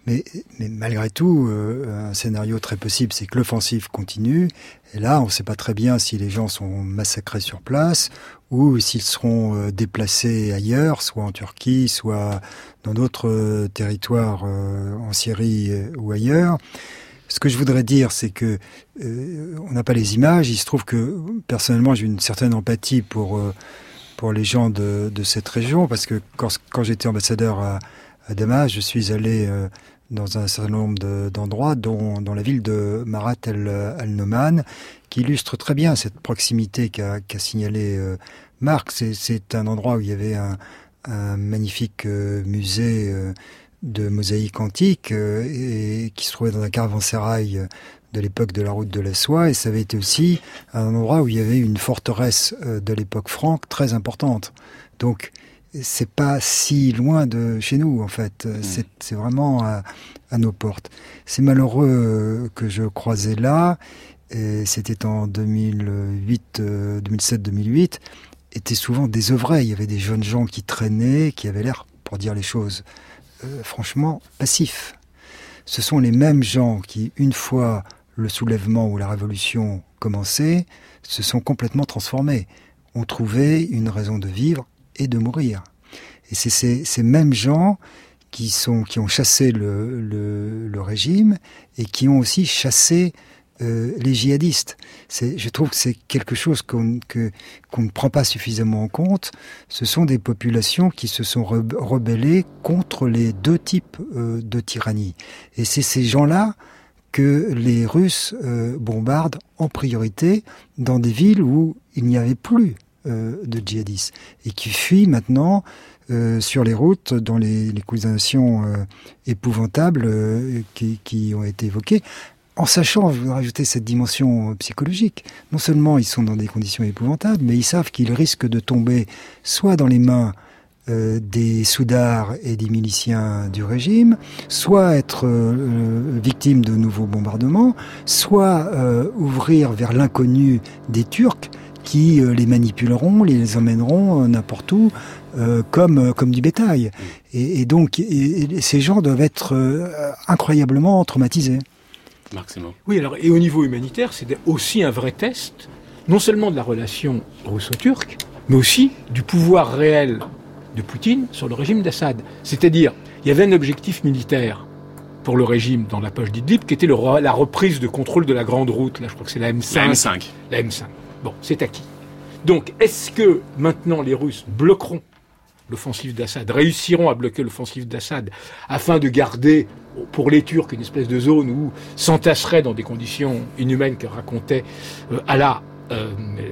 Mais, mais malgré tout, euh, un scénario très possible, c'est que l'offensive continue. Et là, on ne sait pas très bien si les gens sont massacrés sur place ou s'ils seront euh, déplacés ailleurs, soit en Turquie, soit dans d'autres euh, territoires euh, en Syrie euh, ou ailleurs. Ce que je voudrais dire, c'est que euh, on n'a pas les images. Il se trouve que personnellement, j'ai une certaine empathie pour euh, pour les gens de, de cette région, parce que quand, quand j'étais ambassadeur à, à Damas, je suis allé euh, dans un certain nombre de, d'endroits, dont dans la ville de Marat el-Noman, qui illustre très bien cette proximité qu'a, qu'a signalé euh, Marc. C'est, c'est un endroit où il y avait un, un magnifique euh, musée euh, de mosaïques antiques euh, et qui se trouvait dans un caravansérail de l'époque de la route de la soie, et ça avait été aussi un endroit où il y avait une forteresse euh, de l'époque franque très importante. Donc c'est pas si loin de chez nous en fait, mmh. c'est, c'est vraiment à, à nos portes. C'est malheureux que je croisais là, et c'était en deux mille huit, euh, deux mille sept deux mille huit, étaient souvent désœuvrés. Il y avait des jeunes gens qui traînaient, qui avaient l'air, pour dire les choses euh, franchement, passifs. Ce sont les mêmes gens qui, une fois le soulèvement ou la révolution commençait, se sont complètement transformés, ont trouvé une raison de vivre et de mourir. Et c'est ces, ces mêmes gens qui, sont, qui ont chassé le, le, le régime et qui ont aussi chassé euh, les djihadistes. C'est, je trouve que c'est quelque chose qu'on, que, qu'on ne prend pas suffisamment en compte. Ce sont des populations qui se sont re- rebellées contre les deux types euh, de tyrannie. Et c'est ces gens-là que les Russes euh, bombardent en priorité dans des villes où il n'y avait plus euh, de djihadistes et qui fuient maintenant euh, sur les routes dans les, les conditions euh, épouvantables euh, qui, qui ont été évoquées. En sachant, je voudrais rajouter cette dimension psychologique, non seulement ils sont dans des conditions épouvantables, mais ils savent qu'ils risquent de tomber soit dans les mains Euh, des soudards et des miliciens du régime, soit être euh, victime de nouveaux bombardements, soit euh, ouvrir vers l'inconnu des Turcs qui euh, les manipuleront, les emmèneront euh, n'importe où, euh, comme, euh, comme du bétail. Et, et donc, et, et ces gens doivent être euh, incroyablement traumatisés. Marc Simon. Oui, alors, et au niveau humanitaire, c'est aussi un vrai test, non seulement de la relation russo-turque, mais aussi du pouvoir réel de Poutine sur le régime d'Assad. C'est-à-dire, il y avait un objectif militaire pour le régime dans la poche d'Idlib qui était le, la reprise de contrôle de la grande route. Là, je crois que c'est la M cinq. La M cinq. La M cinq. Bon, c'est acquis. Donc, est-ce que maintenant les Russes bloqueront l'offensive d'Assad, réussiront à bloquer l'offensive d'Assad afin de garder pour les Turcs une espèce de zone où s'entasseraient dans des conditions inhumaines que racontait euh, Allah euh,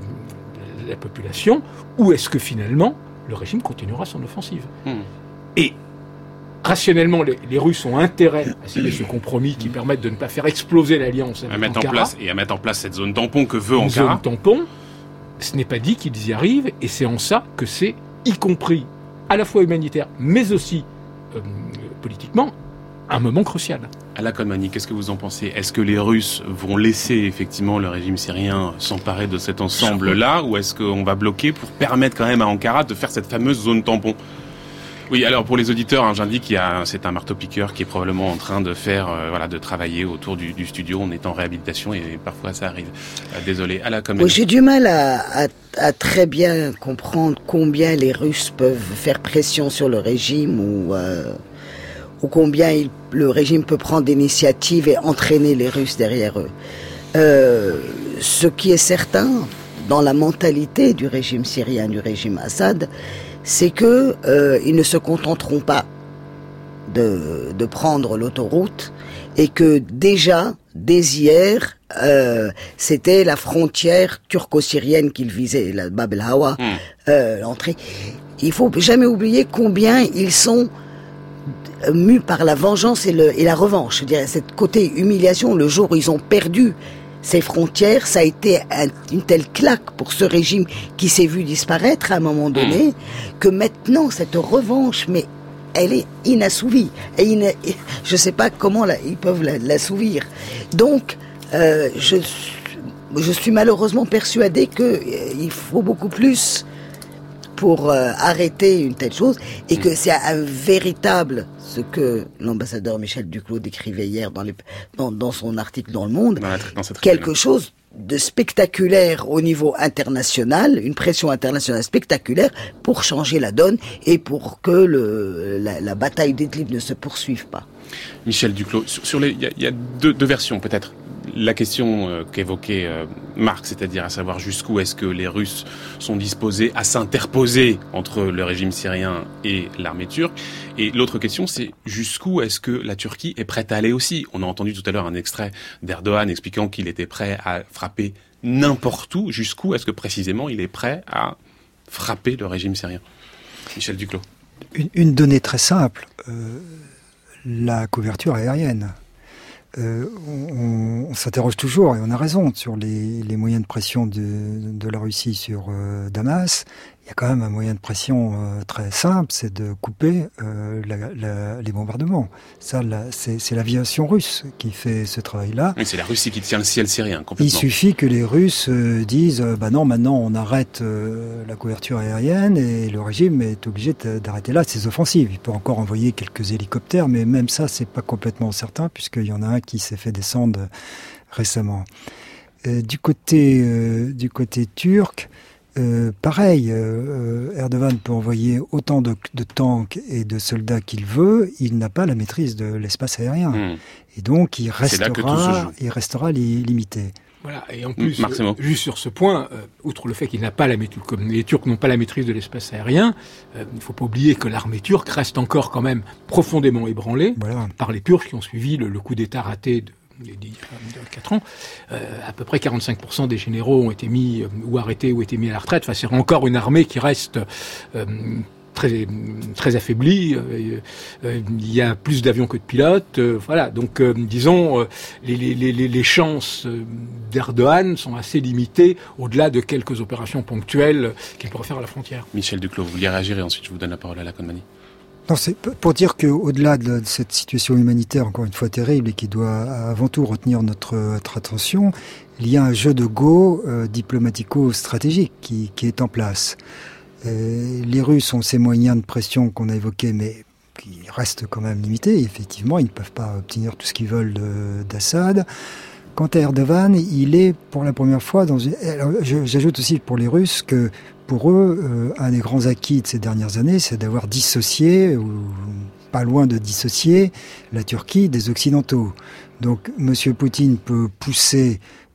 la population, ou est-ce que finalement le régime continuera son offensive. Mmh. Et rationnellement, les, les Russes ont intérêt à signer ce compromis qui permette de ne pas faire exploser l'alliance avec à mettre Ankara. En place, et à mettre en place cette zone tampon que veut Une Ankara. Zone tampon, ce n'est pas dit qu'ils y arrivent, et c'est en ça que c'est, y compris à la fois humanitaire, mais aussi euh, politiquement, un moment crucial. Ala Konmani, qu'est-ce que vous en pensez ? Est-ce que les Russes vont laisser effectivement le régime syrien s'emparer de cet ensemble-là, ou est-ce qu'on va bloquer pour permettre quand même à Ankara de faire cette fameuse zone tampon ? Oui, alors pour les auditeurs, hein, j'indique qu'il y a, c'est un marteau-piqueur qui est probablement en train de faire, euh, voilà, de travailler autour du, du studio. On est en réhabilitation et parfois ça arrive. Euh, désolé. Ala Konmani. Oui, j'ai du mal à, à, à très bien comprendre combien les Russes peuvent faire pression sur le régime ou. Euh... ou combien il, le régime peut prendre d'initiative et entraîner les Russes derrière eux. Euh, ce qui est certain, dans la mentalité du régime syrien, du régime Assad, c'est que euh, ils ne se contenteront pas de, de prendre l'autoroute et que déjà, dès hier, euh, c'était la frontière turco-syrienne qu'ils visaient, la Bab el-Hawa, mmh. euh, l'entrée. Il faut jamais oublier combien ils sont mus par la vengeance et, le, et la revanche. Je dirais, cette côté humiliation, le jour où ils ont perdu ces frontières, ça a été un, une telle claque pour ce régime qui s'est vu disparaître à un moment donné, mmh. que maintenant, cette revanche, mais elle est inassouvie. Et ina, je ne sais pas comment la, ils peuvent la, l'assouvir. Donc, euh, je, je suis malheureusement persuadée qu'il euh, faut beaucoup plus pour euh, arrêter une telle chose, et que c'est un véritable, ce que l'ambassadeur Michel Duclos décrivait hier dans, les, dans, dans son article dans Le Monde, dans la, dans quelque chose de spectaculaire au niveau international, une pression internationale spectaculaire pour changer la donne et pour que le, la, la bataille d'Idlib ne se poursuive pas. Michel Duclos, sur, sur les, il y a, y a deux, deux versions peut-être. La question euh, qu'évoquait euh, Marc, c'est-à-dire à savoir jusqu'où est-ce que les Russes sont disposés à s'interposer entre le régime syrien et l'armée turque. Et l'autre question, c'est jusqu'où est-ce que la Turquie est prête à aller aussi. On a entendu tout à l'heure un extrait d'Erdogan expliquant qu'il était prêt à frapper n'importe où. Jusqu'où est-ce que précisément il est prêt à frapper le régime syrien? Michel Duclos. Une, une donnée très simple, euh, la couverture aérienne. Euh, on, on s'interroge toujours, et on a raison, sur les, les moyens de pression de, de la Russie sur euh, Damas. Il y a quand même un moyen de pression euh, très simple, c'est de couper euh, la, la, les bombardements. Ça, là, c'est, c'est l'aviation russe qui fait ce travail-là. Oui, c'est la Russie qui tient le ciel syrien, complètement. Il suffit que les Russes euh, disent euh, bah non, maintenant on arrête euh, la couverture aérienne, et le régime est obligé d'arrêter là ses offensives. Il peut encore envoyer quelques hélicoptères, mais même ça, c'est pas complètement certain, puisqu'il y en a un qui s'est fait descendre récemment. Euh, du côté euh, du côté turc, Euh, pareil, euh, Erdogan peut envoyer autant de, de tanks et de soldats qu'il veut, il n'a pas la maîtrise de l'espace aérien. Mmh. Et donc, il restera, il restera li- limité. Voilà, et en plus, euh, juste sur ce point, euh, outre le fait qu'il n'a pas la maîtrise, comme les Turcs n'ont pas la maîtrise de l'espace aérien, euh, il ne faut pas oublier que l'armée turque reste encore quand même profondément ébranlée voilà. par les purges qui ont suivi le, le coup d'État raté de il y a quatre ans, euh, à peu près quarante-cinq pour cent des généraux ont été mis euh, ou arrêtés ou été mis à la retraite. Enfin, c'est encore une armée qui reste euh, très très affaiblie. Euh, euh, il y a plus d'avions que de pilotes. Euh, voilà. Donc, euh, disons, euh, les, les, les, les chances d'Erdogan sont assez limitées au-delà de quelques opérations ponctuelles qu'il pourrait faire à la frontière. Michel Duclos, vous vouliez réagir et ensuite je vous donne la parole à la Conmani. Non, c'est pour dire qu'au-delà de cette situation humanitaire, encore une fois terrible, et qui doit avant tout retenir notre, notre attention, il y a un jeu de go euh, diplomatico-stratégique qui, qui est en place. Euh, les Russes ont ces moyens de pression qu'on a évoqués, mais qui restent quand même limités. Effectivement, ils ne peuvent pas obtenir tout ce qu'ils veulent de, d'Assad. Quant à Erdogan, il est pour la première fois dans une... Alors, je, j'ajoute aussi pour les Russes que pour eux, euh, un des grands acquis de ces dernières années, c'est d'avoir dissocié, ou pas loin de dissocier, la Turquie des Occidentaux. Donc, M. Poutine peut pousser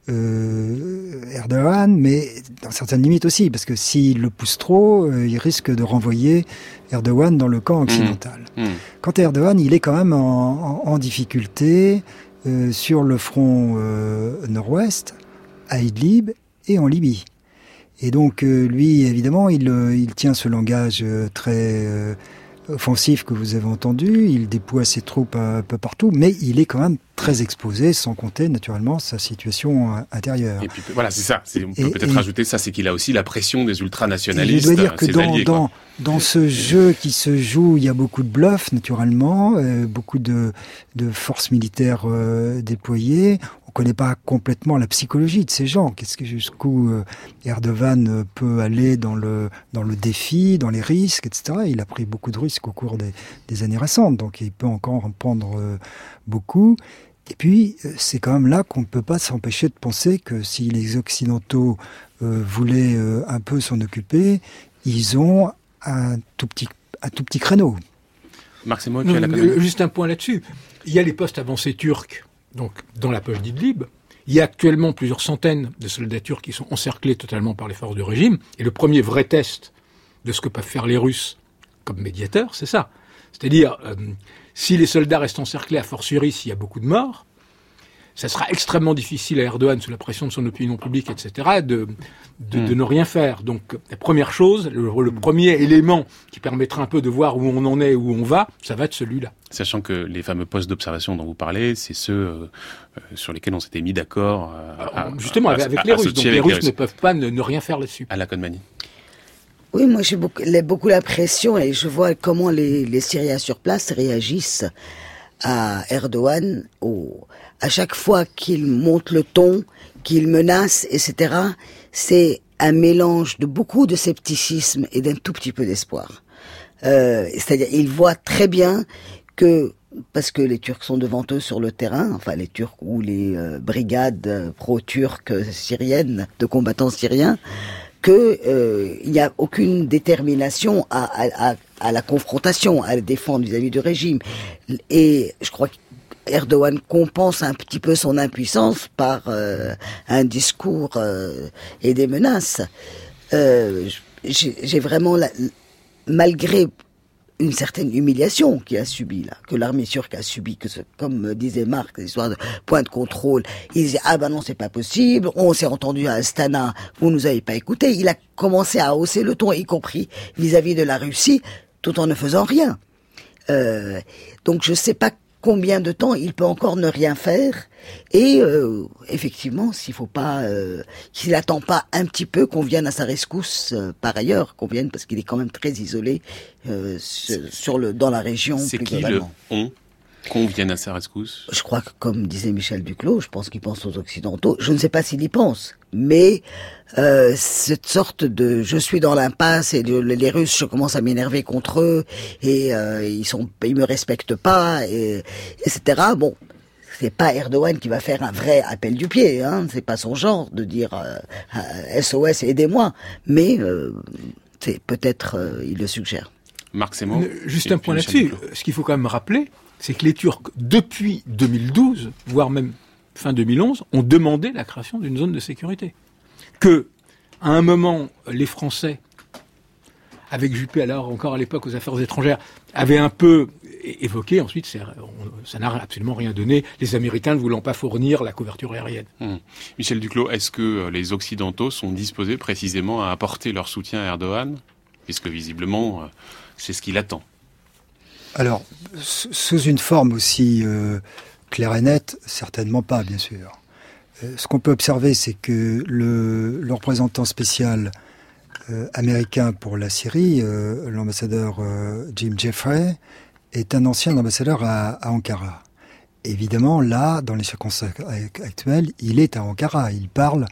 euh, Erdogan, mais dans certaines limites aussi, parce que s'il le pousse trop, euh, il risque de renvoyer Erdogan dans le camp occidental. Mmh. Mmh. Quant à Erdogan, il est quand même en, en, en difficulté euh, sur le front euh, nord-ouest, à Idlib et en Libye. Et donc, euh, lui, évidemment, il, euh, il tient ce langage euh, très euh, offensif que vous avez entendu, il déploie ses troupes un peu partout, mais il est quand même très exposé, sans compter naturellement sa situation intérieure. Et puis voilà, c'est ça. C'est, on peut et, peut-être et, rajouter ça, c'est qu'il a aussi la pression des ultranationalistes. Je dois dire que dans, alliés, dans, dans ce jeu qui se joue, il y a beaucoup de bluffs naturellement, euh, beaucoup de, de forces militaires euh, déployées. On ne connaît pas complètement la psychologie de ces gens. Qu'est-ce que jusqu'où euh, Erdogan peut aller dans le dans le défi, dans les risques, et cetera. Il a pris beaucoup de risques au cours des, des années récentes, donc il peut encore en prendre euh, beaucoup. Et puis, c'est quand même là qu'on ne peut pas s'empêcher de penser que si les Occidentaux euh, voulaient euh, un peu s'en occuper, ils ont un tout petit, un tout petit créneau. Marc, c'est moi qui non, la euh, Juste un point là-dessus. Il y a les postes avancés turcs, donc dans la poche d'Idlib. Il y a actuellement plusieurs centaines de soldats turcs qui sont encerclés totalement par les forces du régime. Et le premier vrai test de ce que peuvent faire les Russes comme médiateurs, c'est ça. C'est-à-dire... Euh, si les soldats restent encerclés, à fortiori s'il y a beaucoup de morts, ça sera extrêmement difficile à Erdogan, sous la pression de son opinion publique, et cetera, de, de, mmh. de ne rien faire. Donc, la première chose, le, le premier élément qui permettra un peu de voir où on en est, où on va, ça va être celui-là. Sachant que les fameux postes d'observation dont vous parlez, c'est ceux euh, sur lesquels on s'était mis d'accord. Euh, Alors, à, justement, à, avec à, les Russes. Donc, les Russes, Russes ne peuvent pas ne, ne rien faire là-dessus. À la Conmani. Oui, moi j'ai beaucoup, beaucoup la pression et je vois comment les, les Syriens sur place réagissent à Erdogan au, à chaque fois qu'il monte le ton, qu'il menace, et cetera. C'est un mélange de beaucoup de scepticisme et d'un tout petit peu d'espoir. Euh, c'est-à-dire, il voit très bien que, parce que les Turcs sont devant eux sur le terrain, enfin les Turcs ou les euh, brigades euh, pro-turques syriennes, de combattants syriens, que euh, il n'y a aucune détermination à, à, à, à la confrontation, à la défendre vis-à-vis du régime. Et je crois qu'Erdogan compense un petit peu son impuissance par euh, un discours euh, et des menaces. Euh, j'ai, j'ai vraiment, la, malgré une certaine humiliation qu'il a subie là, que l'armée turque a subi, que ce, comme disait Marc, l'histoire de point de contrôle, il disait ah ben non c'est pas possible, on s'est entendu à Astana, vous nous avez pas écouté. Il a commencé à hausser le ton, y compris vis-à-vis de la Russie, tout en ne faisant rien. Euh, donc je sais pas combien de temps il peut encore ne rien faire, et euh, effectivement, s'il faut pas, euh, s'il n'attend pas un petit peu qu'on vienne à sa rescousse euh, par ailleurs, qu'on vienne parce qu'il est quand même très isolé euh, sur, sur le dans la région. C'est plus qui globalement. le on qu'on vienne à sa rescousse? Je crois que, comme disait Michel Duclos, je pense qu'il pense aux Occidentaux. Je ne sais pas s'il y pense, mais euh, cette sorte de je suis dans l'impasse et de, les Russes, je commence à m'énerver contre eux et euh, ils sont, ils me respectent pas, et, et cetera. Bon, c'est pas Erdogan qui va faire un vrai appel du pied, hein. C'est pas son genre de dire euh, S O S, aidez-moi, mais euh, c'est peut-être euh, il le suggère. Marc Seymour. Juste un point là-dessus. Ce qu'il faut quand même rappeler, c'est que les Turcs, depuis deux mille douze, voire même fin deux mille onze, ont demandé la création d'une zone de sécurité. Que, à un moment, les Français, avec Juppé, alors encore à l'époque aux Affaires étrangères, avaient un peu évoqué, ensuite c'est, on, ça n'a absolument rien donné, les Américains ne voulant pas fournir la couverture aérienne. Hum. Michel Duclos, est-ce que les Occidentaux sont disposés précisément à apporter leur soutien à Erdogan, puisque visiblement c'est ce qu'il attend? Alors, sous une forme aussi euh, claire et nette, certainement pas, bien sûr. Euh, ce qu'on peut observer, c'est que le, le représentant spécial euh, américain pour la Syrie, euh, l'ambassadeur euh, Jim Jeffrey, est un ancien ambassadeur à, à Ankara. Évidemment, là, dans les circonstances actuelles, il est à Ankara. Il parle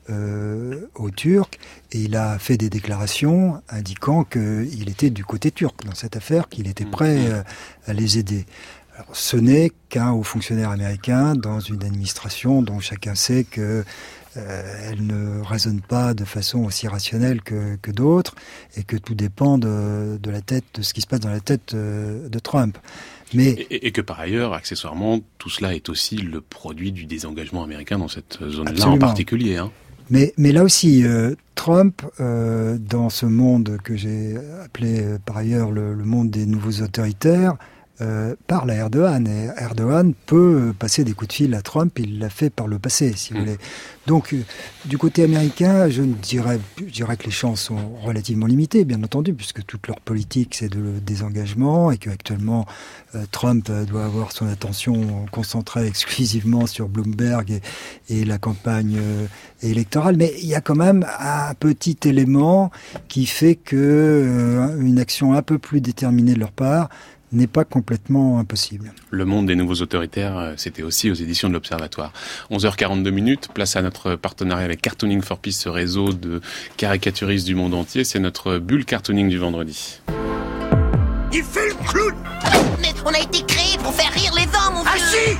Euh, aux Turcs, et il a fait des déclarations indiquant qu'il était du côté turc dans cette affaire, qu'il était prêt euh, à les aider. Alors, ce n'est qu'un haut fonctionnaire américain dans une administration dont chacun sait que euh, elle ne raisonne pas de façon aussi rationnelle que, que d'autres, et que tout dépend de, de la tête, de ce qui se passe dans la tête euh, de Trump. Mais et, et que par ailleurs, accessoirement, tout cela est aussi le produit du désengagement américain dans cette zone-là Absolument. en particulier, hein. Mais, mais là aussi, euh, Trump, euh, dans ce monde que j'ai appelé euh, par ailleurs le, le monde des nouveaux autoritaires, euh, parle à Erdogan. Et Erdogan peut passer des coups de fil à Trump, il l'a fait par le passé, si vous voulez. Donc, euh, du côté américain, je dirais, je dirais que les chances sont relativement limitées, bien entendu, puisque toute leur politique, c'est de le désengagement, et qu'actuellement, euh, Trump doit avoir son attention concentrée exclusivement sur Bloomberg et, et la campagne euh, électorale. Mais il y a quand même un petit élément qui fait que euh, une action un peu plus déterminée de leur part n'est pas complètement impossible. Le monde des nouveaux autoritaires, c'était aussi aux éditions de l'Observatoire. onze heures quarante-deux minutes, place à notre partenariat avec Cartooning for Peace, ce réseau de caricaturistes du monde entier. C'est notre bulle cartooning du vendredi. Il fait le clown. Mais on a été créé pour faire rire les gens, mon vieux. Ah si.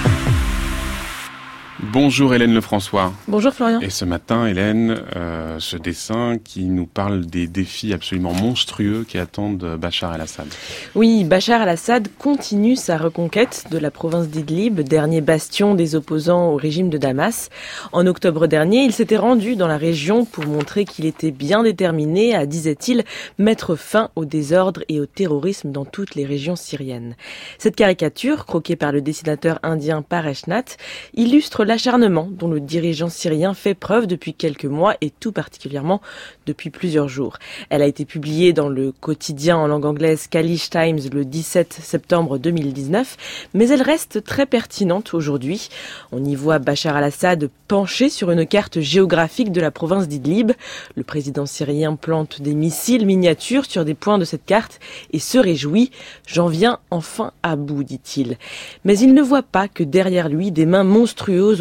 Bonjour Hélène Lefrançois. Bonjour Florian. Et ce matin, Hélène, euh, ce dessin qui nous parle des défis absolument monstrueux qui attendent Bachar el-Assad. Oui, Bachar el-Assad continue sa reconquête de la province d'Idlib, dernier bastion des opposants au régime de Damas. En octobre dernier, il s'était rendu dans la région pour montrer qu'il était bien déterminé à, disait-il, mettre fin au désordre et au terrorisme dans toutes les régions syriennes. Cette caricature, croquée par le dessinateur indien Paresh Nath, illustre l'acharnement dont le dirigeant syrien fait preuve depuis quelques mois et tout particulièrement depuis plusieurs jours. Elle a été publiée dans le quotidien en langue anglaise Khaleej Times le dix-sept septembre deux mille dix-neuf, mais elle reste très pertinente aujourd'hui. On y voit Bachar el-Assad penché sur une carte géographique de la province d'Idlib. Le président syrien plante des missiles miniatures sur des points de cette carte et se réjouit. « J'en viens enfin à bout », dit-il. Mais il ne voit pas que derrière lui, des mains monstrueuses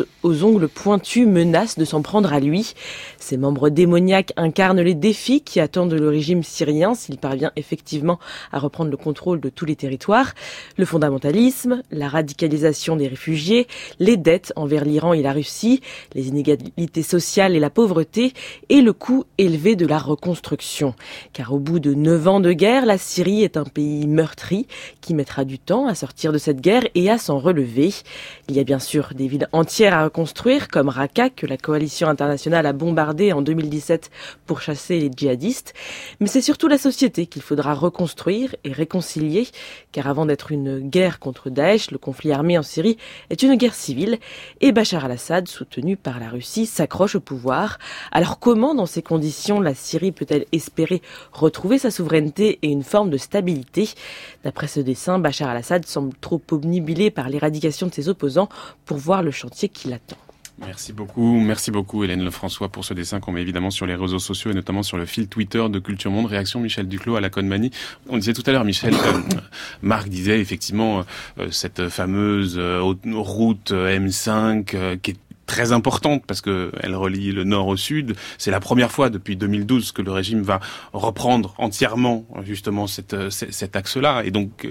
aux ongles pointus menacent de s'en prendre à lui. Ces membres démoniaques incarnent les défis qui attendent le régime syrien s'il parvient effectivement à reprendre le contrôle de tous les territoires. Le fondamentalisme, la radicalisation des réfugiés, les dettes envers l'Iran et la Russie, les inégalités sociales et la pauvreté, et le coût élevé de la reconstruction. Car au bout de neuf ans de guerre, la Syrie est un pays meurtri qui mettra du temps à sortir de cette guerre et à s'en relever. Il y a bien sûr des villes entières à reconstruire, comme Raqqa, que la coalition internationale a bombardée en deux mille dix-sept pour chasser les djihadistes. Mais c'est surtout la société qu'il faudra reconstruire et réconcilier, car avant d'être une guerre contre Daesh, le conflit armé en Syrie est une guerre civile, et Bachar al-Assad, soutenu par la Russie, s'accroche au pouvoir. Alors comment, dans ces conditions, la Syrie peut-elle espérer retrouver sa souveraineté et une forme de stabilité? D'après ce dessin, Bachar al-Assad semble trop obnubilé par l'éradication de ses opposants pour voir le chantier qui l'attend. Merci beaucoup, merci beaucoup Hélène Lefrançois pour ce dessin qu'on met évidemment sur les réseaux sociaux et notamment sur le fil Twitter de Culture Monde. Réaction Michel Duclos à la Conmanie. On disait tout à l'heure, Michel, euh, Marc disait effectivement euh, cette fameuse euh, route euh, M cinq euh, qui est très importante parce que elle relie le nord au sud. C'est la première fois depuis deux mille douze que le régime va reprendre entièrement justement cette, cet axe-là. Et donc,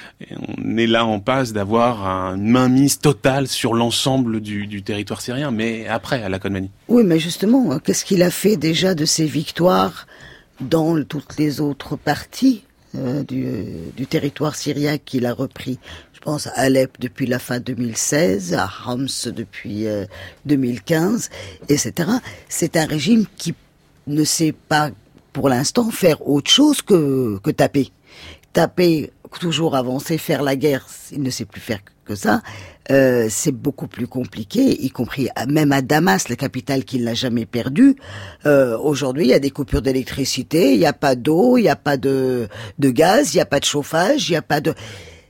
on est là en passe d'avoir une mainmise totale sur l'ensemble du, du territoire syrien, mais après, à la Conmanie. Oui, mais justement, qu'est-ce qu'il a fait déjà de ses victoires dans toutes les autres parties euh, du, du territoire syrien qu'il a repris? Je pense à Alep depuis la fin deux mille seize, à Homs depuis euh, deux mille quinze, et cetera. C'est un régime qui ne sait pas, pour l'instant, faire autre chose que, que taper. Taper, toujours avancer, faire la guerre, il ne sait plus faire que ça. Euh, c'est beaucoup plus compliqué, y compris à, même à Damas, la capitale qu'il n'a jamais perdue. Euh, aujourd'hui, il y a des coupures d'électricité, il n'y a pas d'eau, il n'y a pas de, de gaz, il n'y a pas de chauffage, il n'y a pas de...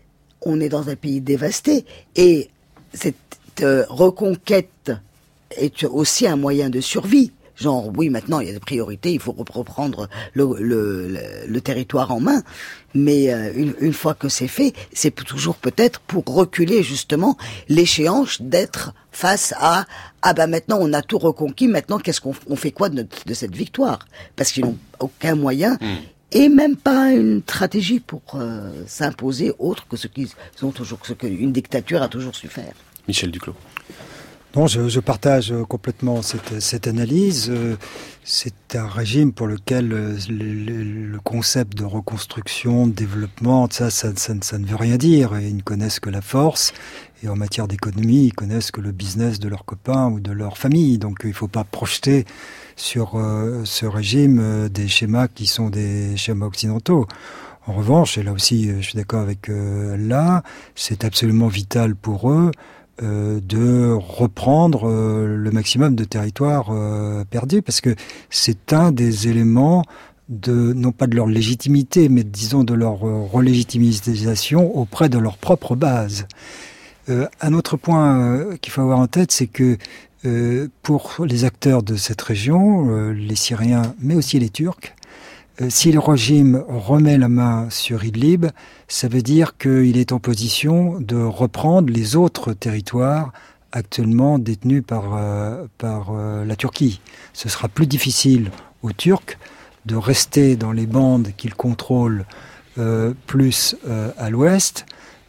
On est dans un pays dévasté et cette euh, reconquête est aussi un moyen de survie. Genre, oui, maintenant, il y a des priorités, il faut reprendre le, le, le, le territoire en main. Mais euh, une, une fois que c'est fait, c'est toujours peut-être pour reculer justement l'échéance d'être face à « Ah ben maintenant, on a tout reconquis, maintenant, qu'est-ce qu'on on fait quoi de, notre, de cette victoire ?» Parce qu'ils n'ont aucun moyen. Mmh. Et même pas une stratégie pour euh, s'imposer autre que ce qu'ils ont toujours, ce qu'une dictature a toujours su faire. Michel Duclos. Non, je, je partage complètement cette, cette analyse. C'est un régime pour lequel le, le, le concept de reconstruction, de développement, ça, ça, ça, ça ne veut rien dire. Ils ne connaissent que la force. Et en matière d'économie, ils connaissent que le business de leurs copains ou de leur famille. Donc il ne faut pas projeter sur euh, ce régime euh, des schémas qui sont des schémas occidentaux. En revanche, et là aussi je suis d'accord avec euh, là, c'est absolument vital pour eux euh, de reprendre euh, le maximum de territoires euh, perdus, parce que c'est un des éléments de, non pas de leur légitimité, mais disons de leur euh, relégitimisation auprès de leur propre base. Euh, un autre point euh, qu'il faut avoir en tête, c'est que euh, pour les acteurs de cette région, euh, les Syriens, mais aussi les Turcs, euh, si le régime remet la main sur Idlib, ça veut dire qu'il est en position de reprendre les autres territoires actuellement détenus par, euh, par euh, la Turquie. Ce sera plus difficile aux Turcs de rester dans les bandes qu'ils contrôlent euh, plus euh, à l'ouest,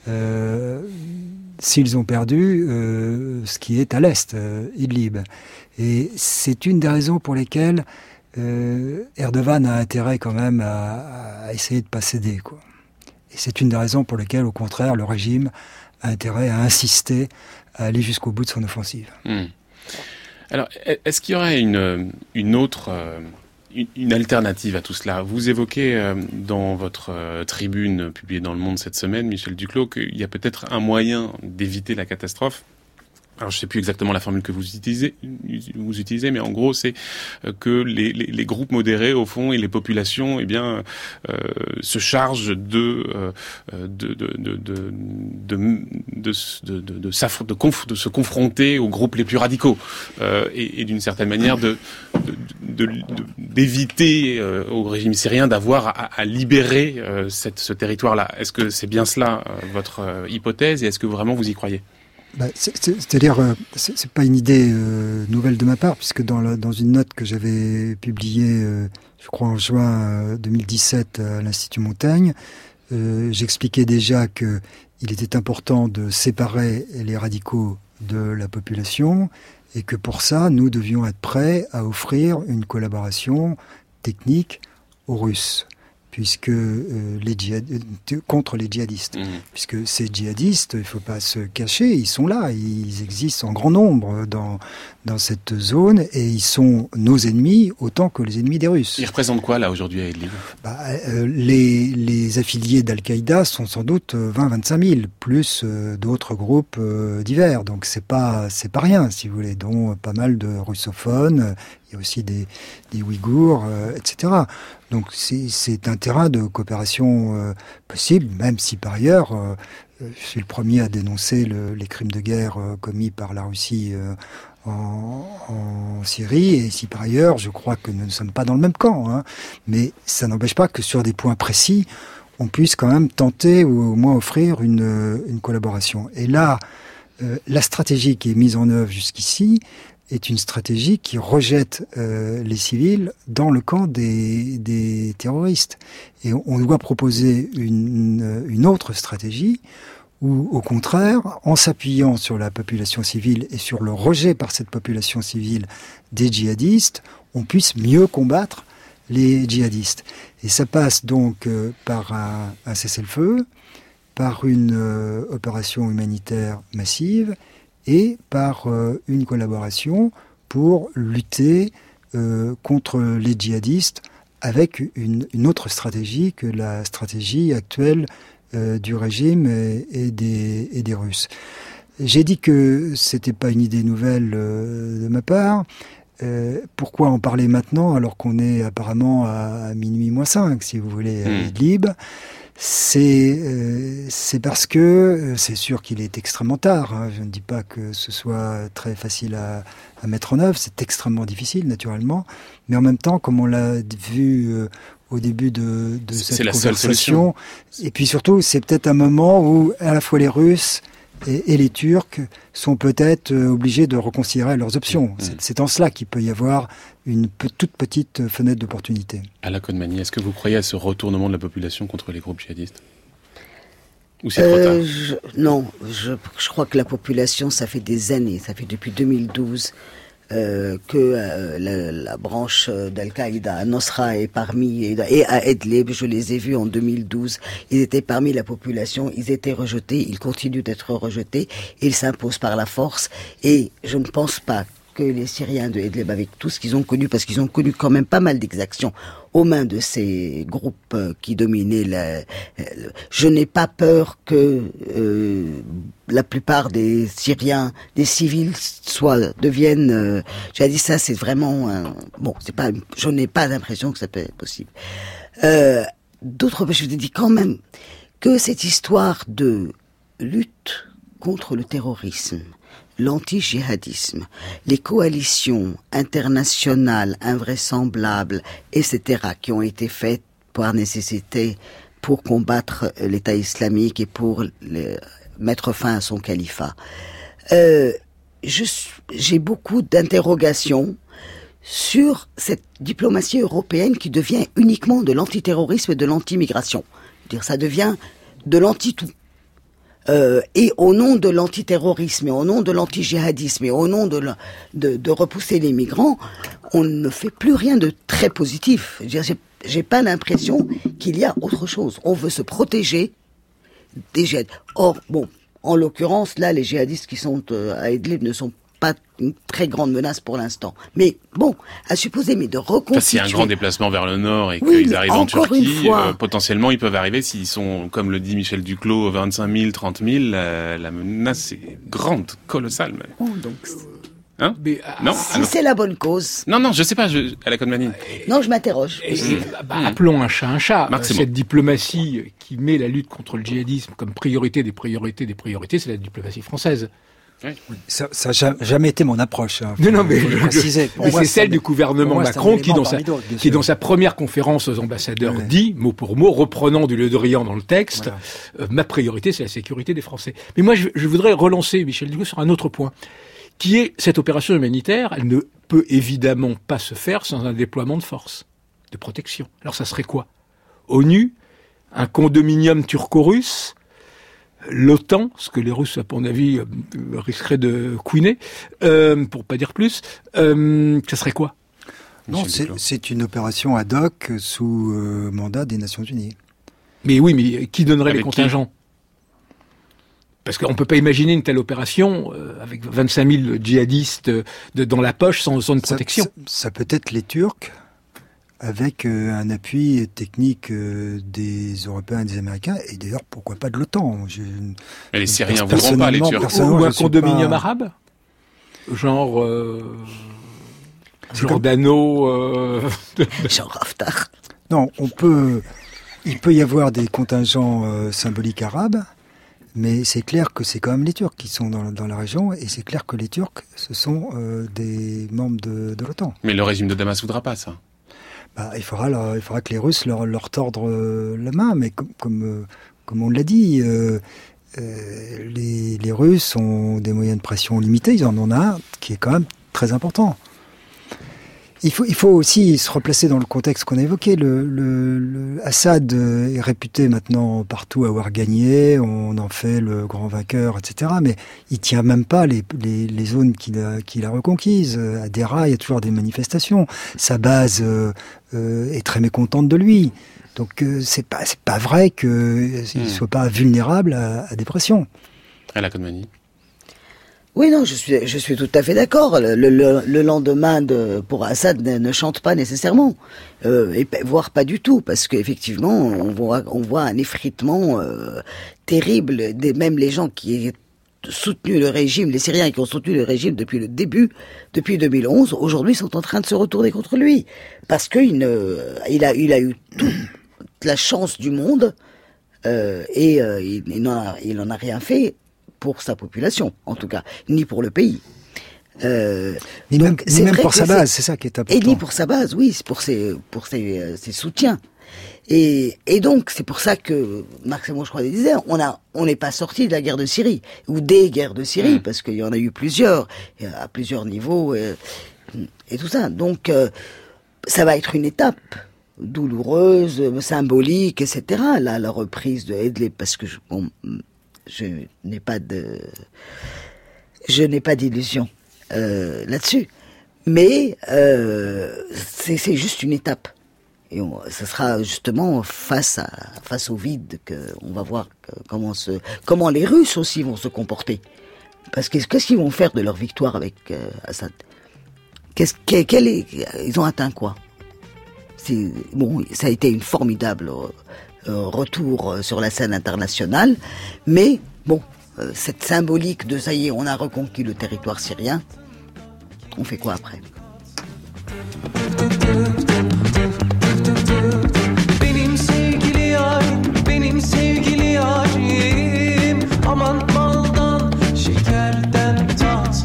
euh, s'ils ont perdu euh, ce qui est à l'est, euh, Idlib. Et c'est une des raisons pour lesquelles euh, Erdogan a intérêt quand même à, à essayer de ne pas céder, quoi. Et c'est une des raisons pour lesquelles, au contraire, le régime a intérêt à insister, à aller jusqu'au bout de son offensive. Mmh. Alors, est-ce qu'il y aurait une, une autre... Euh une alternative à tout cela? Vous évoquez euh, dans votre euh, tribune publiée dans Le Monde cette semaine, Michel Duclos, qu'il y a peut-être un moyen d'éviter la catastrophe. Alors je ne sais plus exactement la formule que vous utilisez, vous utilisez, mais en gros c'est que les, les, les groupes modérés au fond et les populations, eh bien, euh, se chargent de euh, de de de de de de, de, de, de, s'aff- de, conf- de se confronter aux groupes les plus radicaux euh, et, et d'une certaine manière de, de, de, de d'éviter euh, au régime syrien d'avoir à, à libérer euh, cette, ce territoire-là. Est-ce que c'est bien cela euh, votre euh, hypothèse et est-ce que vraiment vous y croyez? Bah, c'est, c'est, c'est-à-dire, euh, c'est, c'est pas une idée euh, nouvelle de ma part, puisque dans, la, dans une note que j'avais publiée, euh, je crois en juin euh, deux mille dix-sept à l'Institut Montaigne, euh, j'expliquais déjà que il était important de séparer les radicaux de la population et que pour ça, nous devions être prêts à offrir une collaboration technique aux Russes, puisque euh, les djihad... contre les djihadistes, mmh. puisque ces djihadistes, il ne faut pas se cacher, ils sont là, ils existent en grand nombre dans dans cette zone et ils sont nos ennemis autant que les ennemis des Russes. Ils représentent quoi là aujourd'hui à Idlib ? Bah, euh, les les affiliés d'Al-Qaïda sont sans doute vingt à vingt-cinq mille, plus euh, d'autres groupes euh, divers. Donc c'est pas c'est pas rien, si vous voulez, dont pas mal de russophones. Il y a aussi des, des Ouïghours, euh, et cetera. Donc c'est, c'est un terrain de coopération euh, possible, même si par ailleurs, euh, je suis le premier à dénoncer le, les crimes de guerre euh, commis par la Russie euh, en, en Syrie, et si par ailleurs, je crois que nous ne sommes pas dans le même camp. Hein, mais ça n'empêche pas que sur des points précis, on puisse quand même tenter ou au moins offrir une, une collaboration. Et là, euh, la stratégie qui est mise en œuvre jusqu'ici est une stratégie qui rejette euh, les civils dans le camp des, des terroristes. Et on doit proposer une, une autre stratégie où, au contraire, en s'appuyant sur la population civile et sur le rejet par cette population civile des djihadistes, on puisse mieux combattre les djihadistes. Et ça passe donc euh, par un, un cessez-le-feu, par une euh, opération humanitaire massive, et par euh, une collaboration pour lutter euh, contre les djihadistes avec une, une autre stratégie que la stratégie actuelle euh, du régime et, et, des, et des Russes. J'ai dit que c'était pas une idée nouvelle euh, de ma part. Euh, pourquoi en parler maintenant alors qu'on est apparemment à, à minuit moins cinq, si vous voulez, à Idlib ? C'est, euh, c'est parce que euh, c'est sûr qu'il est extrêmement tard. Hein. Je ne dis pas que ce soit très facile à, à mettre en œuvre. C'est extrêmement difficile, naturellement. Mais en même temps, comme on l'a vu euh, au début de, de c'est, cette c'est la conversation, et puis surtout, c'est peut-être un moment où à la fois les Russes et, et les Turcs sont peut-être euh, obligés de reconsidérer leurs options. Mmh. C'est, c'est en cela qu'il peut y avoir une pe- toute petite fenêtre d'opportunité. Ala Konmani, est-ce que vous croyez à ce retournement de la population contre les groupes djihadistes ? Ou c'est euh, trop tard ? je, Non, je, je crois que la population, ça fait des années, ça fait depuis deux mille douze euh, que euh, la, la branche d'Al-Qaïda à Nosra est parmi, et à Idlib, je les ai vus en deux mille douze, ils étaient parmi la population, ils étaient rejetés, ils continuent d'être rejetés, ils s'imposent par la force, et je ne pense pas que les Syriens de Idlib, avec tout ce qu'ils ont connu, parce qu'ils ont connu quand même pas mal d'exactions aux mains de ces groupes qui dominaient la... Je n'ai pas peur que euh, la plupart des Syriens, des civils, soient, deviennent... Euh, j'ai dit ça, c'est vraiment... Un, bon, c'est pas, je n'ai pas l'impression que ça peut être possible. Euh, d'autres, je vous ai dit quand même que cette histoire de lutte contre le terrorisme, l'anti-djihadisme, les coalitions internationales invraisemblables, et cetera, qui ont été faites par nécessité pour combattre l'État islamique et pour le, mettre fin à son califat. Euh, je, j'ai beaucoup d'interrogations sur cette diplomatie européenne qui devient uniquement de l'antiterrorisme et de l'anti-migration. C'est-à-dire, ça devient de l'anti-tout. Euh, et au nom de l'antiterrorisme, et au nom de l'anti-djihadisme, et au nom de, la, de, de repousser les migrants, on ne fait plus rien de très positif. Je veux dire, j'ai, j'ai pas l'impression qu'il y a autre chose. On veut se protéger des djihadistes. Or, bon, en l'occurrence, là, les djihadistes qui sont euh, à Idlib ne sont pas une très grande menace pour l'instant. Mais bon, à supposer, mais de reconstituer... Enfin, s'il y a un grand déplacement vers le nord et oui, qu'ils arrivent en Turquie, fois... euh, potentiellement ils peuvent arriver, s'ils sont, comme le dit Michel Duclos, vingt-cinq mille, trente mille, euh, la menace est grande, colossale même. Oh, donc... Hein mais, non, si alors... c'est la bonne cause. Non, non, je sais pas, je... à la Konmani. Non, je m'interroge. Et, et, bah, mmh. Appelons un chat un chat. Marc, Cette bon. diplomatie qui met la lutte contre le djihadisme comme priorité des priorités des priorités, c'est la diplomatie française. Oui. Ça n'a jamais été mon approche. Hein. Non, non, mais, je, préciser. mais c'est celle du gouvernement moi, Macron qui dans, sa, qui, dans sa première conférence aux ambassadeurs, ouais. dit, mot pour mot, reprenant du Le Drian dans le texte, voilà. euh, ma priorité, c'est la sécurité des Français. Mais moi, je, je voudrais relancer Michel Duclos sur un autre point, qui est cette opération humanitaire, elle ne peut évidemment pas se faire sans un déploiement de force, de protection. Alors ça serait quoi ? ONU, un condominium turco-russe, l'OTAN, ce que les Russes, à mon avis, euh, risqueraient de couiner, euh, pour pas dire plus, euh, ça serait quoi ? Non, c'est, c'est une opération ad hoc sous euh, mandat des Nations Unies. Mais oui, mais qui donnerait avec les contingents ? Qui ? Parce qu'on ne peut pas imaginer une telle opération euh, avec vingt-cinq mille djihadistes de, dans la poche sans zone de protection. Ça, ça, ça peut être les Turcs, avec euh, un appui technique euh, des Européens et des Américains, et d'ailleurs, pourquoi pas de l'OTAN. Je, Mais les Syriens ne voudront pas, les Turcs. Ou, ou un condominium pas... arabe, genre euh, Giordano... Euh... genre Haftar. Non, on peut... Il peut y avoir des contingents euh, symboliques arabes, mais c'est clair que c'est quand même les Turcs qui sont dans, dans la région, et c'est clair que les Turcs, ce sont euh, des membres de, de l'OTAN. Mais le régime de Damas ne voudra pas ça. Bah, il faudra, leur, il faudra que les Russes leur, leur tordent euh, la main, mais com- comme, euh, comme on l'a dit, euh, euh, les, les Russes ont des moyens de pression limités, ils en ont un qui est quand même très important. Il faut, il faut aussi se replacer dans le contexte qu'on a évoqué. Le, le, le Assad est réputé maintenant partout avoir gagné, on en fait le grand vainqueur, et cetera. Mais il tient même pas les, les, les zones qu'il a, qu'il a reconquises. À Deraa, il y a toujours des manifestations. Sa base euh, euh, est très mécontente de lui. Donc euh, c'est pas, c'est pas vrai qu'il mmh. ne soit pas vulnérable à, à des pressions. À la Kodmani. Oui, non, je suis, je suis tout à fait d'accord. Le, le, le lendemain de, pour Assad ne, ne chante pas nécessairement, euh, et voire pas du tout, parce qu'effectivement, on voit, on voit un effritement euh, terrible. Des, même les gens qui ont soutenu le régime, les Syriens qui ont soutenu le régime depuis le début, depuis deux mille onze, aujourd'hui sont en train de se retourner contre lui, parce qu'il ne, il a, il a eu toute la chance du monde, euh, et euh, il, il n'en a, il n'en a rien fait. Pour sa population, en tout cas, ni pour le pays. Euh, ni même, ni même pour sa base, c'est... c'est ça qui est important. Et ni pour sa base, oui, c'est pour ses, pour ses, euh, ses soutiens. Et, et donc, c'est pour ça que Marc Semo, je crois, disait, on a, on n'est pas sorti de la guerre de Syrie, ou des guerres de Syrie, mmh. parce qu'il y en a eu plusieurs, à plusieurs niveaux, et, et tout ça. Donc, euh, ça va être une étape douloureuse, symbolique, et cetera. Là, la reprise de Idlib, parce que je, bon, je n'ai pas de, je n'ai pas d'illusion euh, là-dessus. Mais euh, c'est, c'est juste une étape. Et on, ce sera justement face à face au vide que on va voir que, comment se comment les Russes aussi vont se comporter. Parce que qu'est-ce qu'ils vont faire de leur victoire avec euh, Assad? Qu'est-ce quel, quel est, ils ont atteint quoi? C'est bon, ça a été une formidable euh, retour sur la scène internationale, mais bon, euh, cette symbolique de ça y est, on a reconquis le territoire syrien. On fait quoi après? Benim sevgili yarim, benim sevgili yarim, aman baldan, şekerden tat.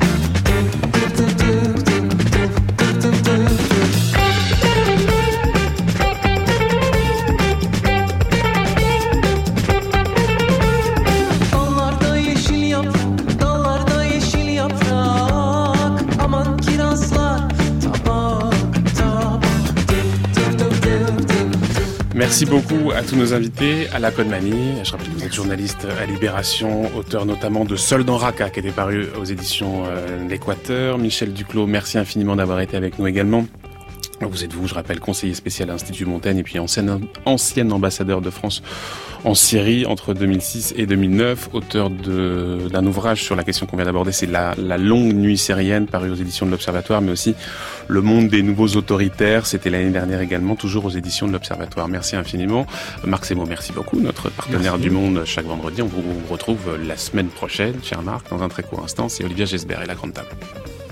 Dallarda yeşil yaprak, dallarda yeşil yaprak, aman kirazlar, tabak, tabak. Merci beaucoup à tous nos invités, à la Kodmani. Je rappelle que vous êtes journaliste à Libération, auteur notamment de Seul dans Raqqa, qui était paru aux éditions euh, L'Équateur. Michel Duclos, merci infiniment d'avoir été avec nous également. Vous êtes, vous, je rappelle, conseiller spécial à l'Institut Montaigne et puis ancien, ancien ambassadeur de France en Syrie entre deux mille six et deux mille neuf, auteur de, d'un ouvrage sur la question qu'on vient d'aborder, c'est la, la longue nuit syrienne, paru aux éditions de l'Observatoire, mais aussi Le monde des nouveaux autoritaires, c'était l'année dernière également, toujours aux éditions de l'Observatoire. Merci infiniment. Marc Semo, merci beaucoup, notre partenaire merci. Du Monde chaque vendredi. On vous retrouve la semaine prochaine, cher Marc, dans un très court instant. C'est Olivia Gesbert et la Grande Table.